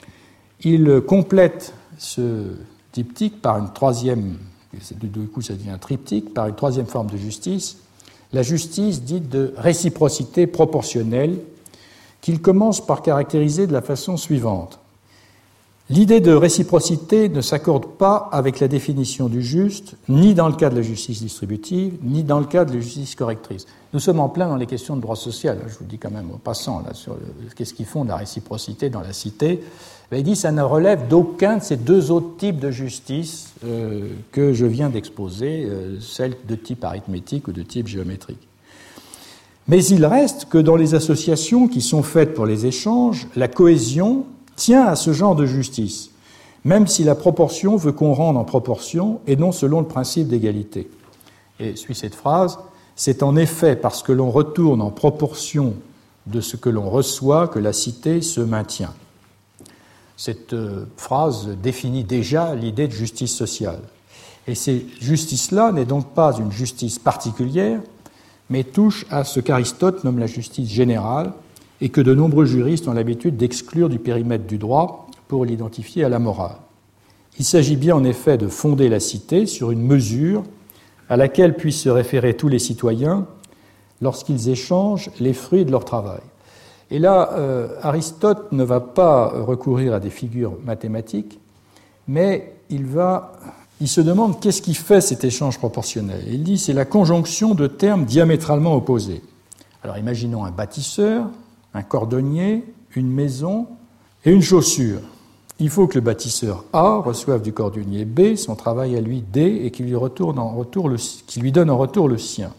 il complète ce diptyque par une troisième, du coup ça devient un triptyque, par une troisième forme de justice, la justice dite de réciprocité proportionnelle, qu'il commence par caractériser de la façon suivante. L'idée de réciprocité ne s'accorde pas avec la définition du juste, ni dans le cas de la justice distributive, ni dans le cas de la justice correctrice. Nous sommes en plein dans les questions de droit social. Je vous dis quand même en passant là, sur qu'est-ce qu'ils font de la réciprocité dans la cité. Il dit que ça ne relève d'aucun de ces deux autres types de justice que je viens d'exposer, celles de type arithmétique ou de type géométrique. Mais il reste que dans les associations qui sont faites pour les échanges, la cohésion tient à ce genre de justice, même si la proportion veut qu'on rende en proportion et non selon le principe d'égalité. Et suit cette phrase, c'est en effet parce que l'on retourne en proportion de ce que l'on reçoit que la cité se maintient. Cette phrase définit déjà l'idée de justice sociale. Et cette justice-là n'est donc pas une justice particulière, mais touche à ce qu'Aristote nomme la justice générale, et que de nombreux juristes ont l'habitude d'exclure du périmètre du droit pour l'identifier à la morale. Il s'agit bien en effet de fonder la cité sur une mesure à laquelle puissent se référer tous les citoyens lorsqu'ils échangent les fruits de leur travail. Et là, Aristote ne va pas recourir à des figures mathématiques, mais il se demande qu'est-ce qui fait cet échange proportionnel. Il dit c'est la conjonction de termes diamétralement opposés. Alors imaginons un bâtisseur, un cordonnier, une maison et une chaussure. Il faut que le bâtisseur A reçoive du cordonnier B son travail à lui D et qu'il lui donne en retour le sien.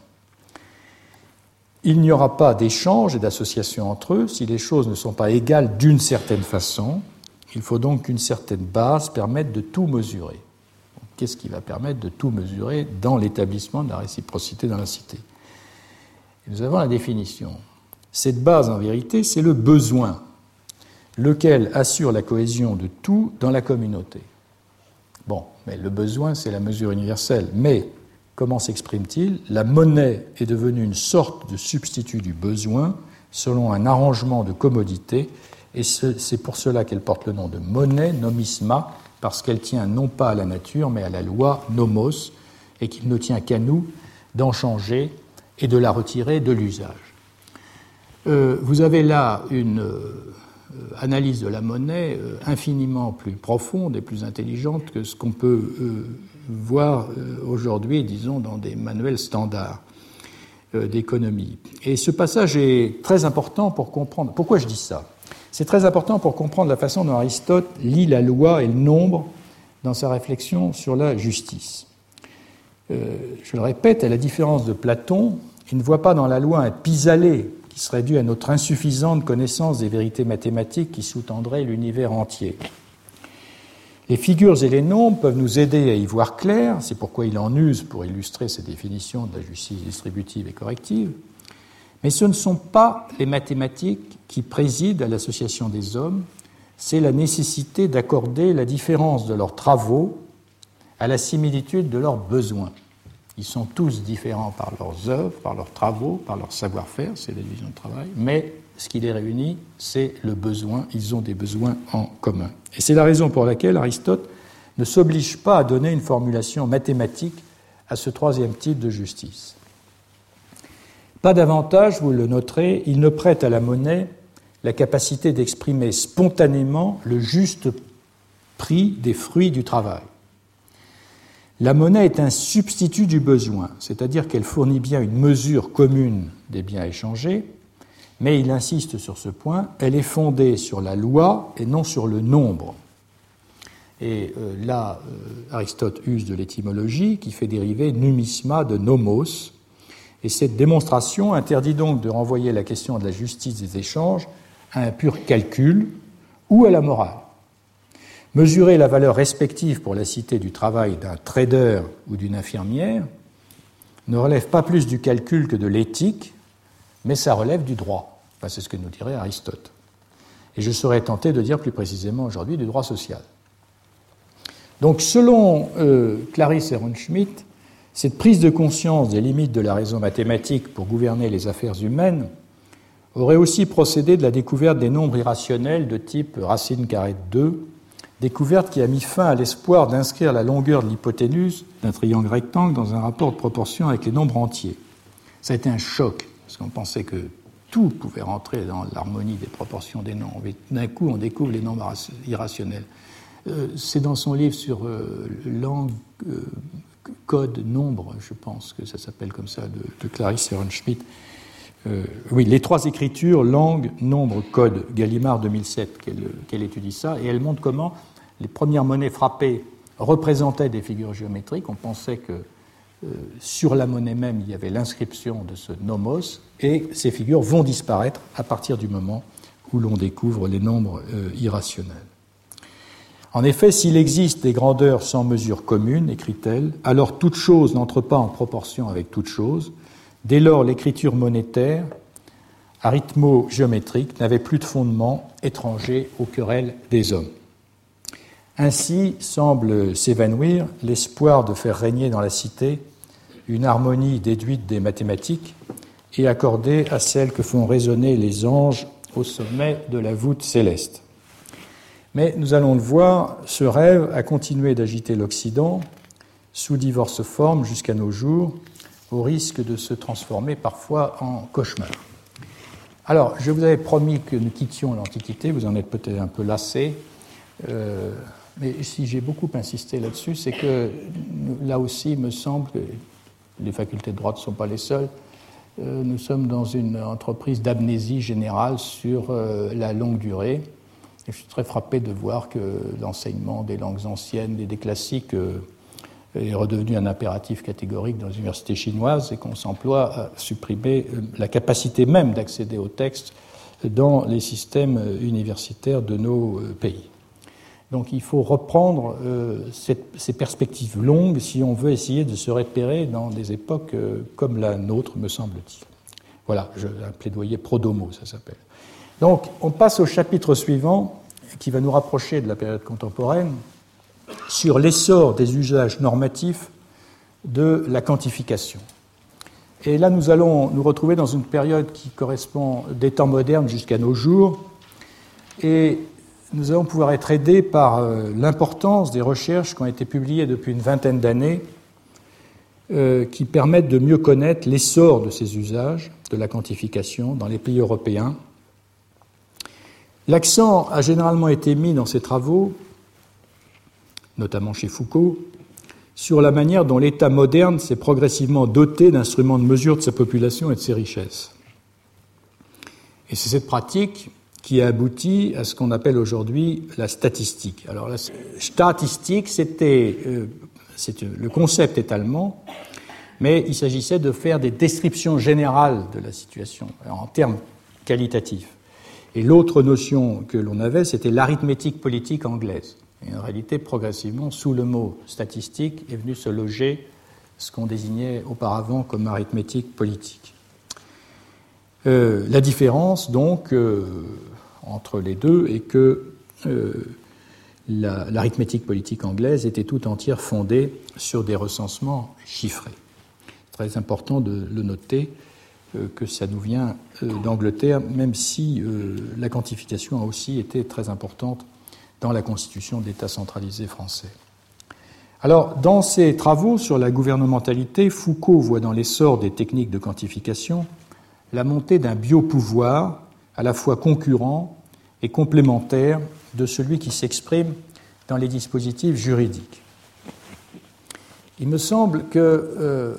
Il n'y aura pas d'échange et d'association entre eux si les choses ne sont pas égales d'une certaine façon. Il faut donc qu'une certaine base permette de tout mesurer. Qu'est-ce qui va permettre de tout mesurer dans l'établissement de la réciprocité dans la cité? Et nous avons la définition. Cette base, en vérité, c'est le besoin, lequel assure la cohésion de tout dans la communauté. Bon, mais le besoin, c'est la mesure universelle. Mais comment s'exprime-t-il? La monnaie est devenue une sorte de substitut du besoin selon un arrangement de commodité, et c'est pour cela qu'elle porte le nom de monnaie, nomisma, parce qu'elle tient non pas à la nature, mais à la loi nomos, et qu'il ne tient qu'à nous d'en changer et de la retirer de l'usage. Vous avez là une analyse de la monnaie infiniment plus profonde et plus intelligente que ce qu'on peut voir aujourd'hui, disons, dans des manuels standards d'économie. Et ce passage est très important pour comprendre. Pourquoi je dis ça? C'est très important pour comprendre la façon dont Aristote lit la loi et le nombre dans sa réflexion sur la justice. Je le répète, à la différence de Platon, il ne voit pas dans la loi un pis-aller qui serait dû à notre insuffisante connaissance des vérités mathématiques qui sous-tendraient l'univers entier. Les figures et les nombres peuvent nous aider à y voir clair, c'est pourquoi il en use pour illustrer ses définitions de la justice distributive et corrective, mais ce ne sont pas les mathématiques qui président à l'association des hommes, c'est la nécessité d'accorder la différence de leurs travaux à la similitude de leurs besoins. Ils sont tous différents par leurs œuvres, par leurs travaux, par leur savoir-faire, c'est la division de travail, mais ce qui les réunit, c'est le besoin, ils ont des besoins en commun. Et c'est la raison pour laquelle Aristote ne s'oblige pas à donner une formulation mathématique à ce troisième type de justice. Pas davantage, vous le noterez, il ne prête à la monnaie la capacité d'exprimer spontanément le juste prix des fruits du travail. La monnaie est un substitut du besoin, c'est-à-dire qu'elle fournit bien une mesure commune des biens échangés, mais il insiste sur ce point, elle est fondée sur la loi et non sur le nombre. Et là, Aristote use de l'étymologie qui fait dériver numisma de nomos, et cette démonstration interdit donc de renvoyer la question de la justice des échanges à un pur calcul ou à la morale. Mesurer la valeur respective pour la cité du travail d'un trader ou d'une infirmière ne relève pas plus du calcul que de l'éthique, mais ça relève du droit. Enfin, c'est ce que nous dirait Aristote. Et je serais tenté de dire plus précisément aujourd'hui du droit social. Donc, selon Clarisse Ehrenschmidt, cette prise de conscience des limites de la raison mathématique pour gouverner les affaires humaines aurait aussi procédé de la découverte des nombres irrationnels de type racine carrée de 2, découverte qui a mis fin à l'espoir d'inscrire la longueur de l'hypoténuse d'un triangle rectangle dans un rapport de proportion avec les nombres entiers. Ça a été un choc, parce qu'on pensait que tout pouvait rentrer dans l'harmonie des proportions des nombres. Et d'un coup, on découvre les nombres irrationnels. C'est dans son livre sur langue, code, nombre, je pense que ça s'appelle comme ça, de Clarisse Ehrenschmidt. Oui, les trois écritures, langue, nombre, code, Gallimard 2007, qu'elle étudie ça, et elle montre comment les premières monnaies frappées représentaient des figures géométriques. On pensait que sur la monnaie même, il y avait l'inscription de ce nomos, et ces figures vont disparaître à partir du moment où l'on découvre les nombres irrationnels. En effet, s'il existe des grandeurs sans mesure commune, écrit-elle, alors toute chose n'entre pas en proportion avec toute chose. Dès lors, l'écriture monétaire, arithmo-géométrique, n'avait plus de fondement étranger aux querelles des hommes. Ainsi semble s'évanouir l'espoir de faire régner dans la cité une harmonie déduite des mathématiques et accordée à celles que font résonner les anges au sommet de la voûte céleste. Mais nous allons le voir, ce rêve a continué d'agiter l'Occident sous diverses formes jusqu'à nos jours, au risque de se transformer parfois en cauchemar. Alors, je vous avais promis que nous quittions l'Antiquité, vous en êtes peut-être un peu lassés, mais si j'ai beaucoup insisté là-dessus, c'est que là aussi, il me semble que les facultés de droit ne sont pas les seules. Nous sommes dans une entreprise d'amnésie générale sur la longue durée. Et je suis très frappé de voir que l'enseignement des langues anciennes et des classiques est redevenu un impératif catégorique dans les universités chinoises et qu'on s'emploie à supprimer la capacité même d'accéder aux textes dans les systèmes universitaires de nos pays. Donc il faut reprendre ces perspectives longues si on veut essayer de se repérer dans des époques comme la nôtre, me semble-t-il. Voilà, un plaidoyer pro-domo, ça s'appelle. Donc on passe au chapitre suivant, qui va nous rapprocher de la période contemporaine, sur l'essor des usages normatifs de la quantification. Et là, nous allons nous retrouver dans une période qui correspond des temps modernes jusqu'à nos jours, et nous allons pouvoir être aidés par l'importance des recherches qui ont été publiées depuis une vingtaine d'années qui permettent de mieux connaître l'essor de ces usages de la quantification dans les pays européens. L'accent a généralement été mis dans ces travaux, notamment chez Foucault, sur la manière dont l'État moderne s'est progressivement doté d'instruments de mesure de sa population et de ses richesses. Et c'est cette pratique qui a abouti à ce qu'on appelle aujourd'hui la statistique. Alors la statistique, le concept est allemand, mais il s'agissait de faire des descriptions générales de la situation, en termes qualitatifs. Et l'autre notion que l'on avait, c'était l'arithmétique politique anglaise. Et en réalité, progressivement, sous le mot statistique est venu se loger ce qu'on désignait auparavant comme arithmétique politique. La différence, donc, entre les deux est que l'arithmétique politique anglaise était tout entière fondée sur des recensements chiffrés. C'est très important de le noter que ça nous vient d'Angleterre, même si la quantification a aussi été très importante dans la constitution d'État centralisé français. Alors, dans ses travaux sur la gouvernementalité, Foucault voit dans l'essor des techniques de quantification la montée d'un biopouvoir à la fois concurrent et complémentaire de celui qui s'exprime dans les dispositifs juridiques. Il me semble que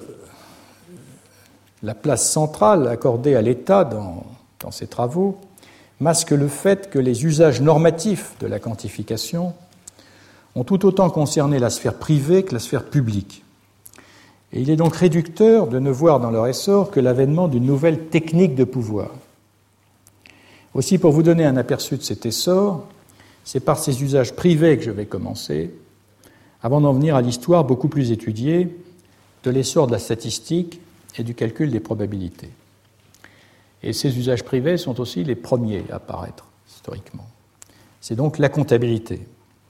la place centrale accordée à l'État dans ces travaux masque le fait que les usages normatifs de la quantification ont tout autant concerné la sphère privée que la sphère publique. Et il est donc réducteur de ne voir dans leur essor que l'avènement d'une nouvelle technique de pouvoir. Aussi, pour vous donner un aperçu de cet essor, c'est par ces usages privés que je vais commencer, avant d'en venir à l'histoire beaucoup plus étudiée de l'essor de la statistique et du calcul des probabilités. Et ces usages privés sont aussi les premiers à apparaître historiquement. C'est donc la comptabilité.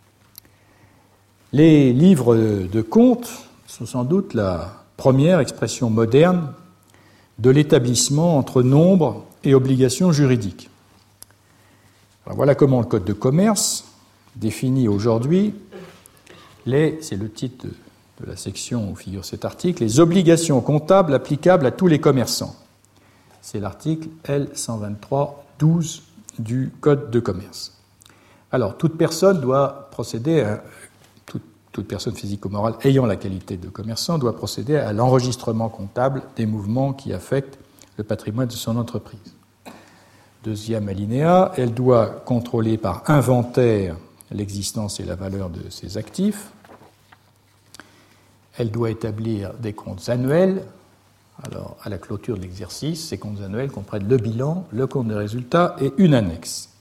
Les livres de comptes sont sans doute la première expression moderne de l'établissement entre nombres et obligations juridiques. Alors voilà comment le Code de commerce définit aujourd'hui c'est le titre de la section où figure cet article, les obligations comptables applicables à tous les commerçants. C'est l'article L123-12 du Code de commerce. Alors, toute personne physique ou morale ayant la qualité de commerçant doit procéder à l'enregistrement comptable des mouvements qui affectent le patrimoine de son entreprise. Deuxième alinéa, elle doit contrôler par inventaire l'existence et la valeur de ses actifs. Elle doit établir des comptes annuels. Alors, à la clôture de l'exercice, ces comptes annuels comprennent le bilan, le compte de résultat et une annexe.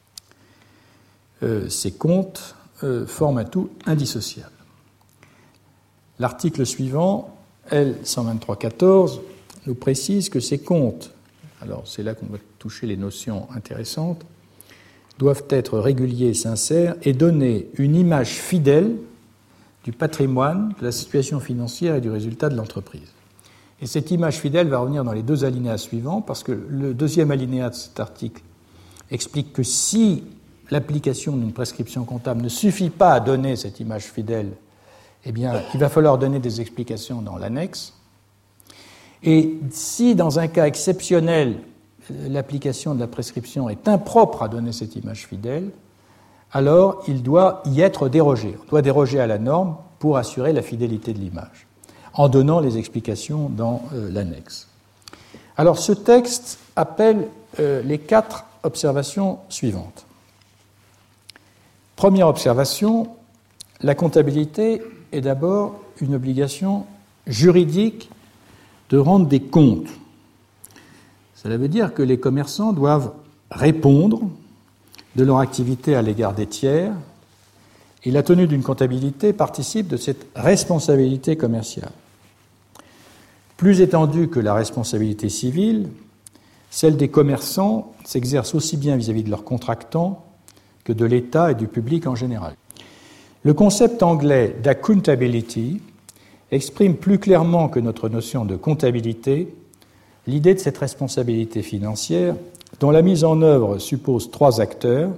Ces comptes forment un tout indissociable. L'article suivant, L123-14, nous précise que ces comptes, alors c'est là qu'on va toucher les notions intéressantes, doivent être réguliers, sincères et donner une image fidèle du patrimoine, de la situation financière et du résultat de l'entreprise. Et cette image fidèle va revenir dans les deux alinéas suivants, parce que le deuxième alinéa de cet article explique que si l'application d'une prescription comptable ne suffit pas à donner cette image fidèle, eh bien, il va falloir donner des explications dans l'annexe. Et si, dans un cas exceptionnel, l'application de la prescription est impropre à donner cette image fidèle, alors il doit y être dérogé. On doit déroger à la norme pour assurer la fidélité de l'image, en donnant les explications dans l'annexe. Alors, ce texte appelle les 4 observations suivantes. Première observation, la comptabilité est d'abord une obligation juridique de rendre des comptes. Cela veut dire que les commerçants doivent répondre de leur activité à l'égard des tiers, et la tenue d'une comptabilité participe de cette responsabilité commerciale. Plus étendue que la responsabilité civile, celle des commerçants s'exerce aussi bien vis-à-vis de leurs contractants que de l'État et du public en général. Le concept anglais d'accountability exprime plus clairement que notre notion de comptabilité l'idée de cette responsabilité financière dont la mise en œuvre suppose 3 acteurs,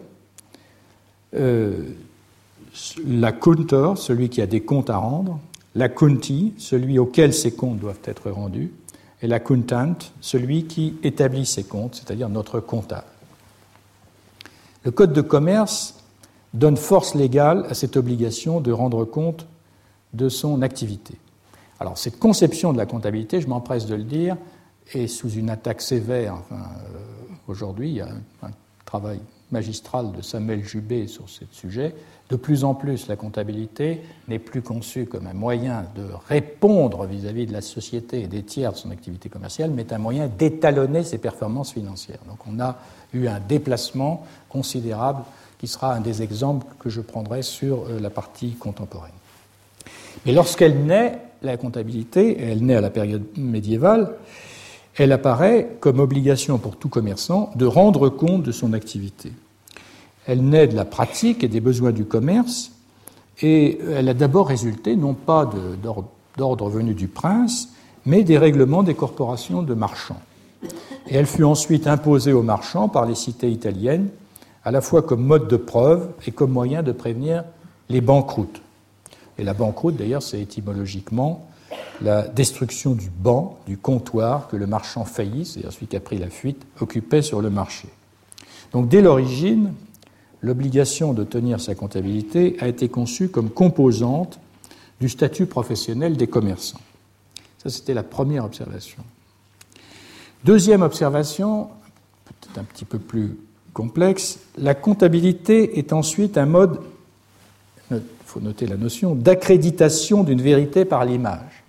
l'accounteur, celui qui a des comptes à rendre, l'accounti, celui auquel ces comptes doivent être rendus, et l'accountant, celui qui établit ces comptes, c'est-à-dire notre comptable. Le Code de commerce donne force légale à cette obligation de rendre compte de son activité. Alors, cette conception de la comptabilité, je m'empresse de le dire, est sous une attaque sévère. Aujourd'hui, il y a un travail magistral de Samuel Jubé sur ce sujet. De plus en plus, la comptabilité n'est plus conçue comme un moyen de répondre vis-à-vis de la société et des tiers de son activité commerciale, mais un moyen d'étalonner ses performances financières. Donc on a eu un déplacement considérable qui sera un des exemples que je prendrai sur la partie contemporaine. Mais lorsqu'elle naît, la comptabilité, et elle naît à la période médiévale, elle apparaît comme obligation pour tout commerçant de rendre compte de son activité. Elle naît de la pratique et des besoins du commerce, et elle a d'abord résulté non pas d'ordre venu du prince, mais des règlements des corporations de marchands. Et elle fut ensuite imposée aux marchands par les cités italiennes, à la fois comme mode de preuve et comme moyen de prévenir les banqueroutes. Et la banqueroute, d'ailleurs, c'est étymologiquement la destruction du banc, du comptoir que le marchand failli, c'est-à-dire celui qui a pris la fuite, occupait sur le marché. Donc dès l'origine, l'obligation de tenir sa comptabilité a été conçue comme composante du statut professionnel des commerçants. Ça, c'était la première observation. Deuxième observation, peut-être un petit peu plus complexe, la comptabilité est ensuite un mode, il faut noter la notion, d'accréditation d'une vérité par l'image.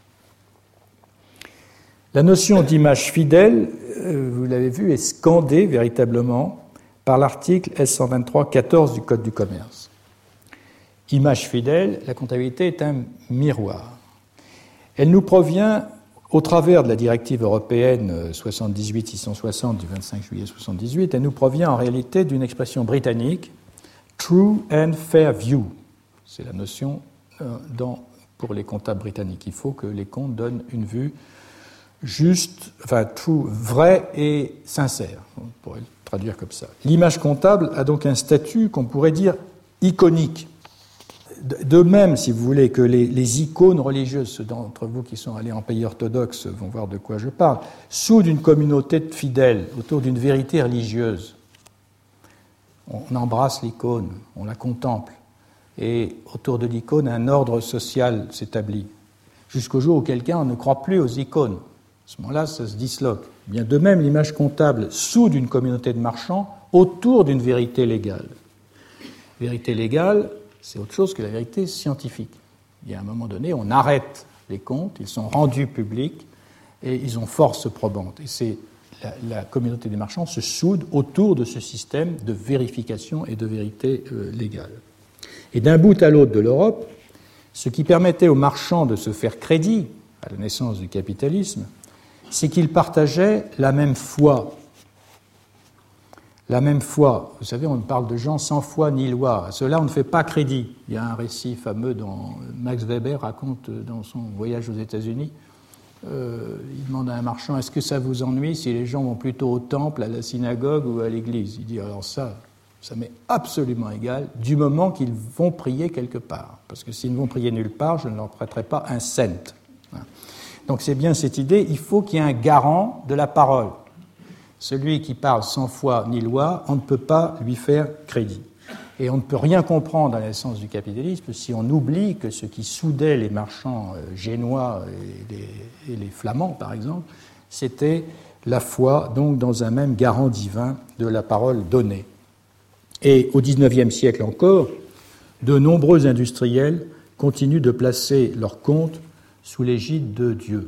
La notion d'image fidèle, vous l'avez vu, est scandée véritablement par l'article S123-14 du Code du commerce. Image fidèle, la comptabilité est un miroir. Elle nous provient au travers de la directive européenne 78-660 du 25 juillet 78, elle nous provient en réalité d'une expression britannique, true and fair view. C'est la notion pour les comptables britanniques. Il faut que les comptes donnent une vue juste, true, vraie et sincère. On pourrait le traduire comme ça. L'image comptable a donc un statut qu'on pourrait dire iconique. De même, si vous voulez, que les icônes religieuses, ceux d'entre vous qui sont allés en pays orthodoxe vont voir de quoi je parle, soudent une communauté de fidèles autour d'une vérité religieuse. On embrasse l'icône, on la contemple, et autour de l'icône, un ordre social s'établit, jusqu'au jour où quelqu'un ne croit plus aux icônes. À ce moment-là, ça se disloque. Bien de même, l'image comptable soude une communauté de marchands autour d'une vérité légale. Vérité légale, c'est autre chose que la vérité scientifique. Il y a un moment donné, on arrête les comptes, ils sont rendus publics et ils ont force probante. Et c'est la communauté des marchands se soude autour de ce système de vérification et de vérité légale. Et d'un bout à l'autre de l'Europe, ce qui permettait aux marchands de se faire crédit à la naissance du capitalisme, c'est qu'ils partageaient la même foi. La même foi. Vous savez, on parle de gens sans foi ni loi. À cela, on ne fait pas crédit. Il y a un récit fameux dont Max Weber raconte dans son voyage aux États-Unis. Il demande à un marchand, est-ce que ça vous ennuie si les gens vont plutôt au temple, à la synagogue ou à l'église? Il dit, alors ça Ça m'est absolument égal du moment qu'ils vont prier quelque part. Parce que s'ils ne vont prier nulle part, je ne leur prêterai pas un cent. Donc c'est bien cette idée, il faut qu'il y ait un garant de la parole. Celui qui parle sans foi ni loi, on ne peut pas lui faire crédit. Et on ne peut rien comprendre à l'essence du capitalisme si on oublie que ce qui soudait les marchands génois et les flamands, par exemple, c'était la foi, donc dans un même garant divin de la parole donnée. Et au XIXe siècle encore, de nombreux industriels continuent de placer leurs comptes sous l'égide de Dieu.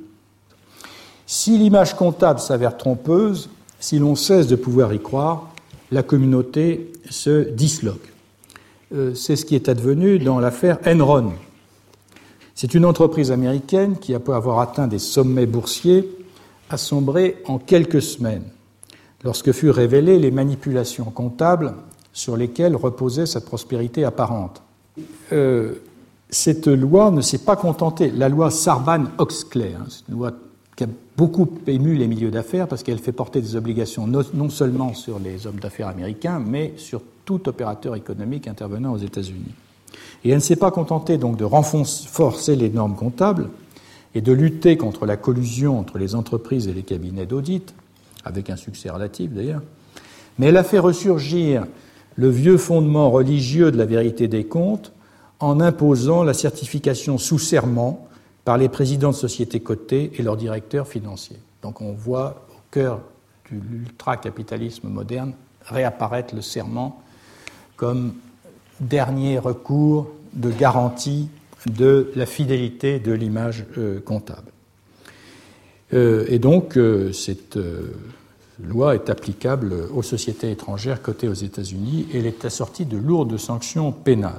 Si l'image comptable s'avère trompeuse, si l'on cesse de pouvoir y croire, la communauté se disloque. C'est ce qui est advenu dans l'affaire Enron. C'est une entreprise américaine qui, après avoir atteint des sommets boursiers, a sombré en quelques semaines, lorsque furent révélées les manipulations comptables sur lesquelles reposait sa prospérité apparente. Cette loi ne s'est pas contentée, la loi Sarbanes-Oxley, c'est une loi qui a beaucoup ému les milieux d'affaires parce qu'elle fait porter des obligations non seulement sur les hommes d'affaires américains, mais sur tout opérateur économique intervenant aux États-Unis. Et elle ne s'est pas contentée donc de renforcer les normes comptables et de lutter contre la collusion entre les entreprises et les cabinets d'audit, avec un succès relatif d'ailleurs, mais elle a fait ressurgir le vieux fondement religieux de la vérité des comptes en imposant la certification sous serment par les présidents de sociétés cotées et leurs directeurs financiers. Donc on voit au cœur de l'ultra-capitalisme moderne réapparaître le serment comme dernier recours de garantie de la fidélité de l'image comptable. Et donc cette loi est applicable aux sociétés étrangères cotées aux États-Unis et elle est assortie de lourdes sanctions pénales.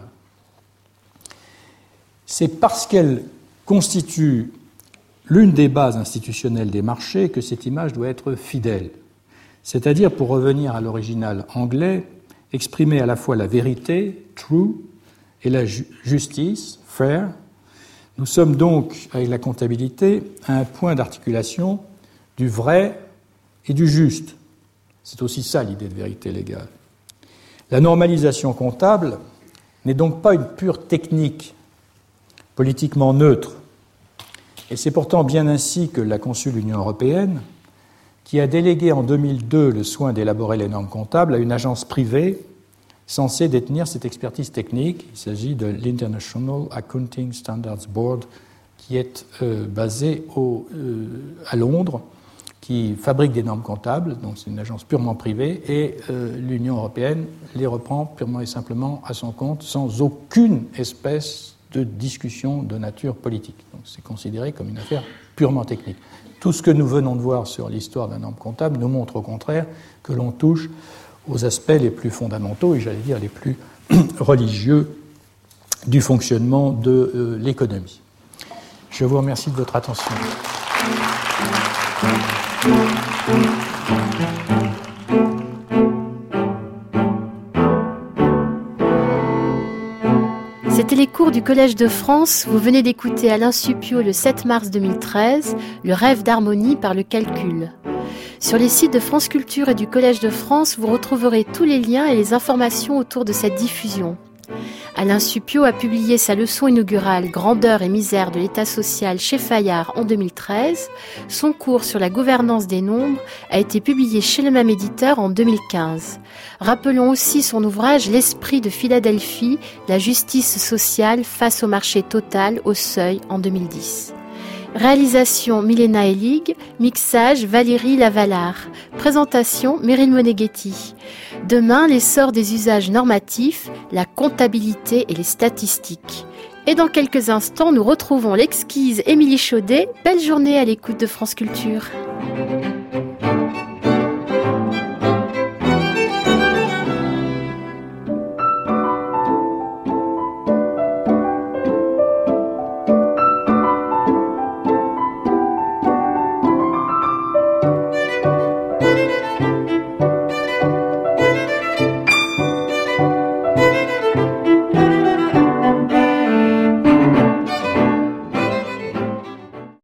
C'est parce qu'elle constitue l'une des bases institutionnelles des marchés que cette image doit être fidèle. C'est-à-dire, pour revenir à l'original anglais, exprimer à la fois la vérité, true, et la justice, fair. Nous sommes donc, avec la comptabilité, à un point d'articulation du vrai et du juste. C'est aussi ça l'idée de vérité légale. La normalisation comptable n'est donc pas une pure technique politiquement neutre. Et c'est pourtant bien ainsi que l'a conçu l'Union européenne, qui a délégué en 2002 le soin d'élaborer les normes comptables à une agence privée censée détenir cette expertise technique. Il s'agit de l'International Accounting Standards Board, qui est basé à Londres, qui fabrique des normes comptables, donc c'est une agence purement privée, et l'Union européenne les reprend purement et simplement à son compte, sans aucune espèce de discussion de nature politique. Donc c'est considéré comme une affaire purement technique. Tout ce que nous venons de voir sur l'histoire de la norme comptable nous montre au contraire que l'on touche aux aspects les plus fondamentaux et j'allais dire les plus religieux du fonctionnement de l'économie. Je vous remercie de votre attention. C'était les cours du Collège de France. Vous venez d'écouter Alain Supiot le 7 mars 2013, Le rêve d'harmonie par le calcul. Sur les sites de France Culture et du Collège de France, vous retrouverez tous les liens et les informations autour de cette diffusion. Alain Supiot a publié sa leçon inaugurale « Grandeur et misère de l'État social » chez Fayard en 2013. Son cours sur la gouvernance des nombres a été publié chez le même éditeur en 2015. Rappelons aussi son ouvrage « L'esprit de Philadelphie, la justice sociale face au marché total au seuil » en 2010. Réalisation Milena Elig, mixage Valérie Lavalard, présentation Meryl Moneghetti. Demain, l'essor des usages normatifs, la comptabilité et les statistiques. Et dans quelques instants, nous retrouvons l'exquise Émilie Chaudet. Belle journée à l'écoute de France Culture.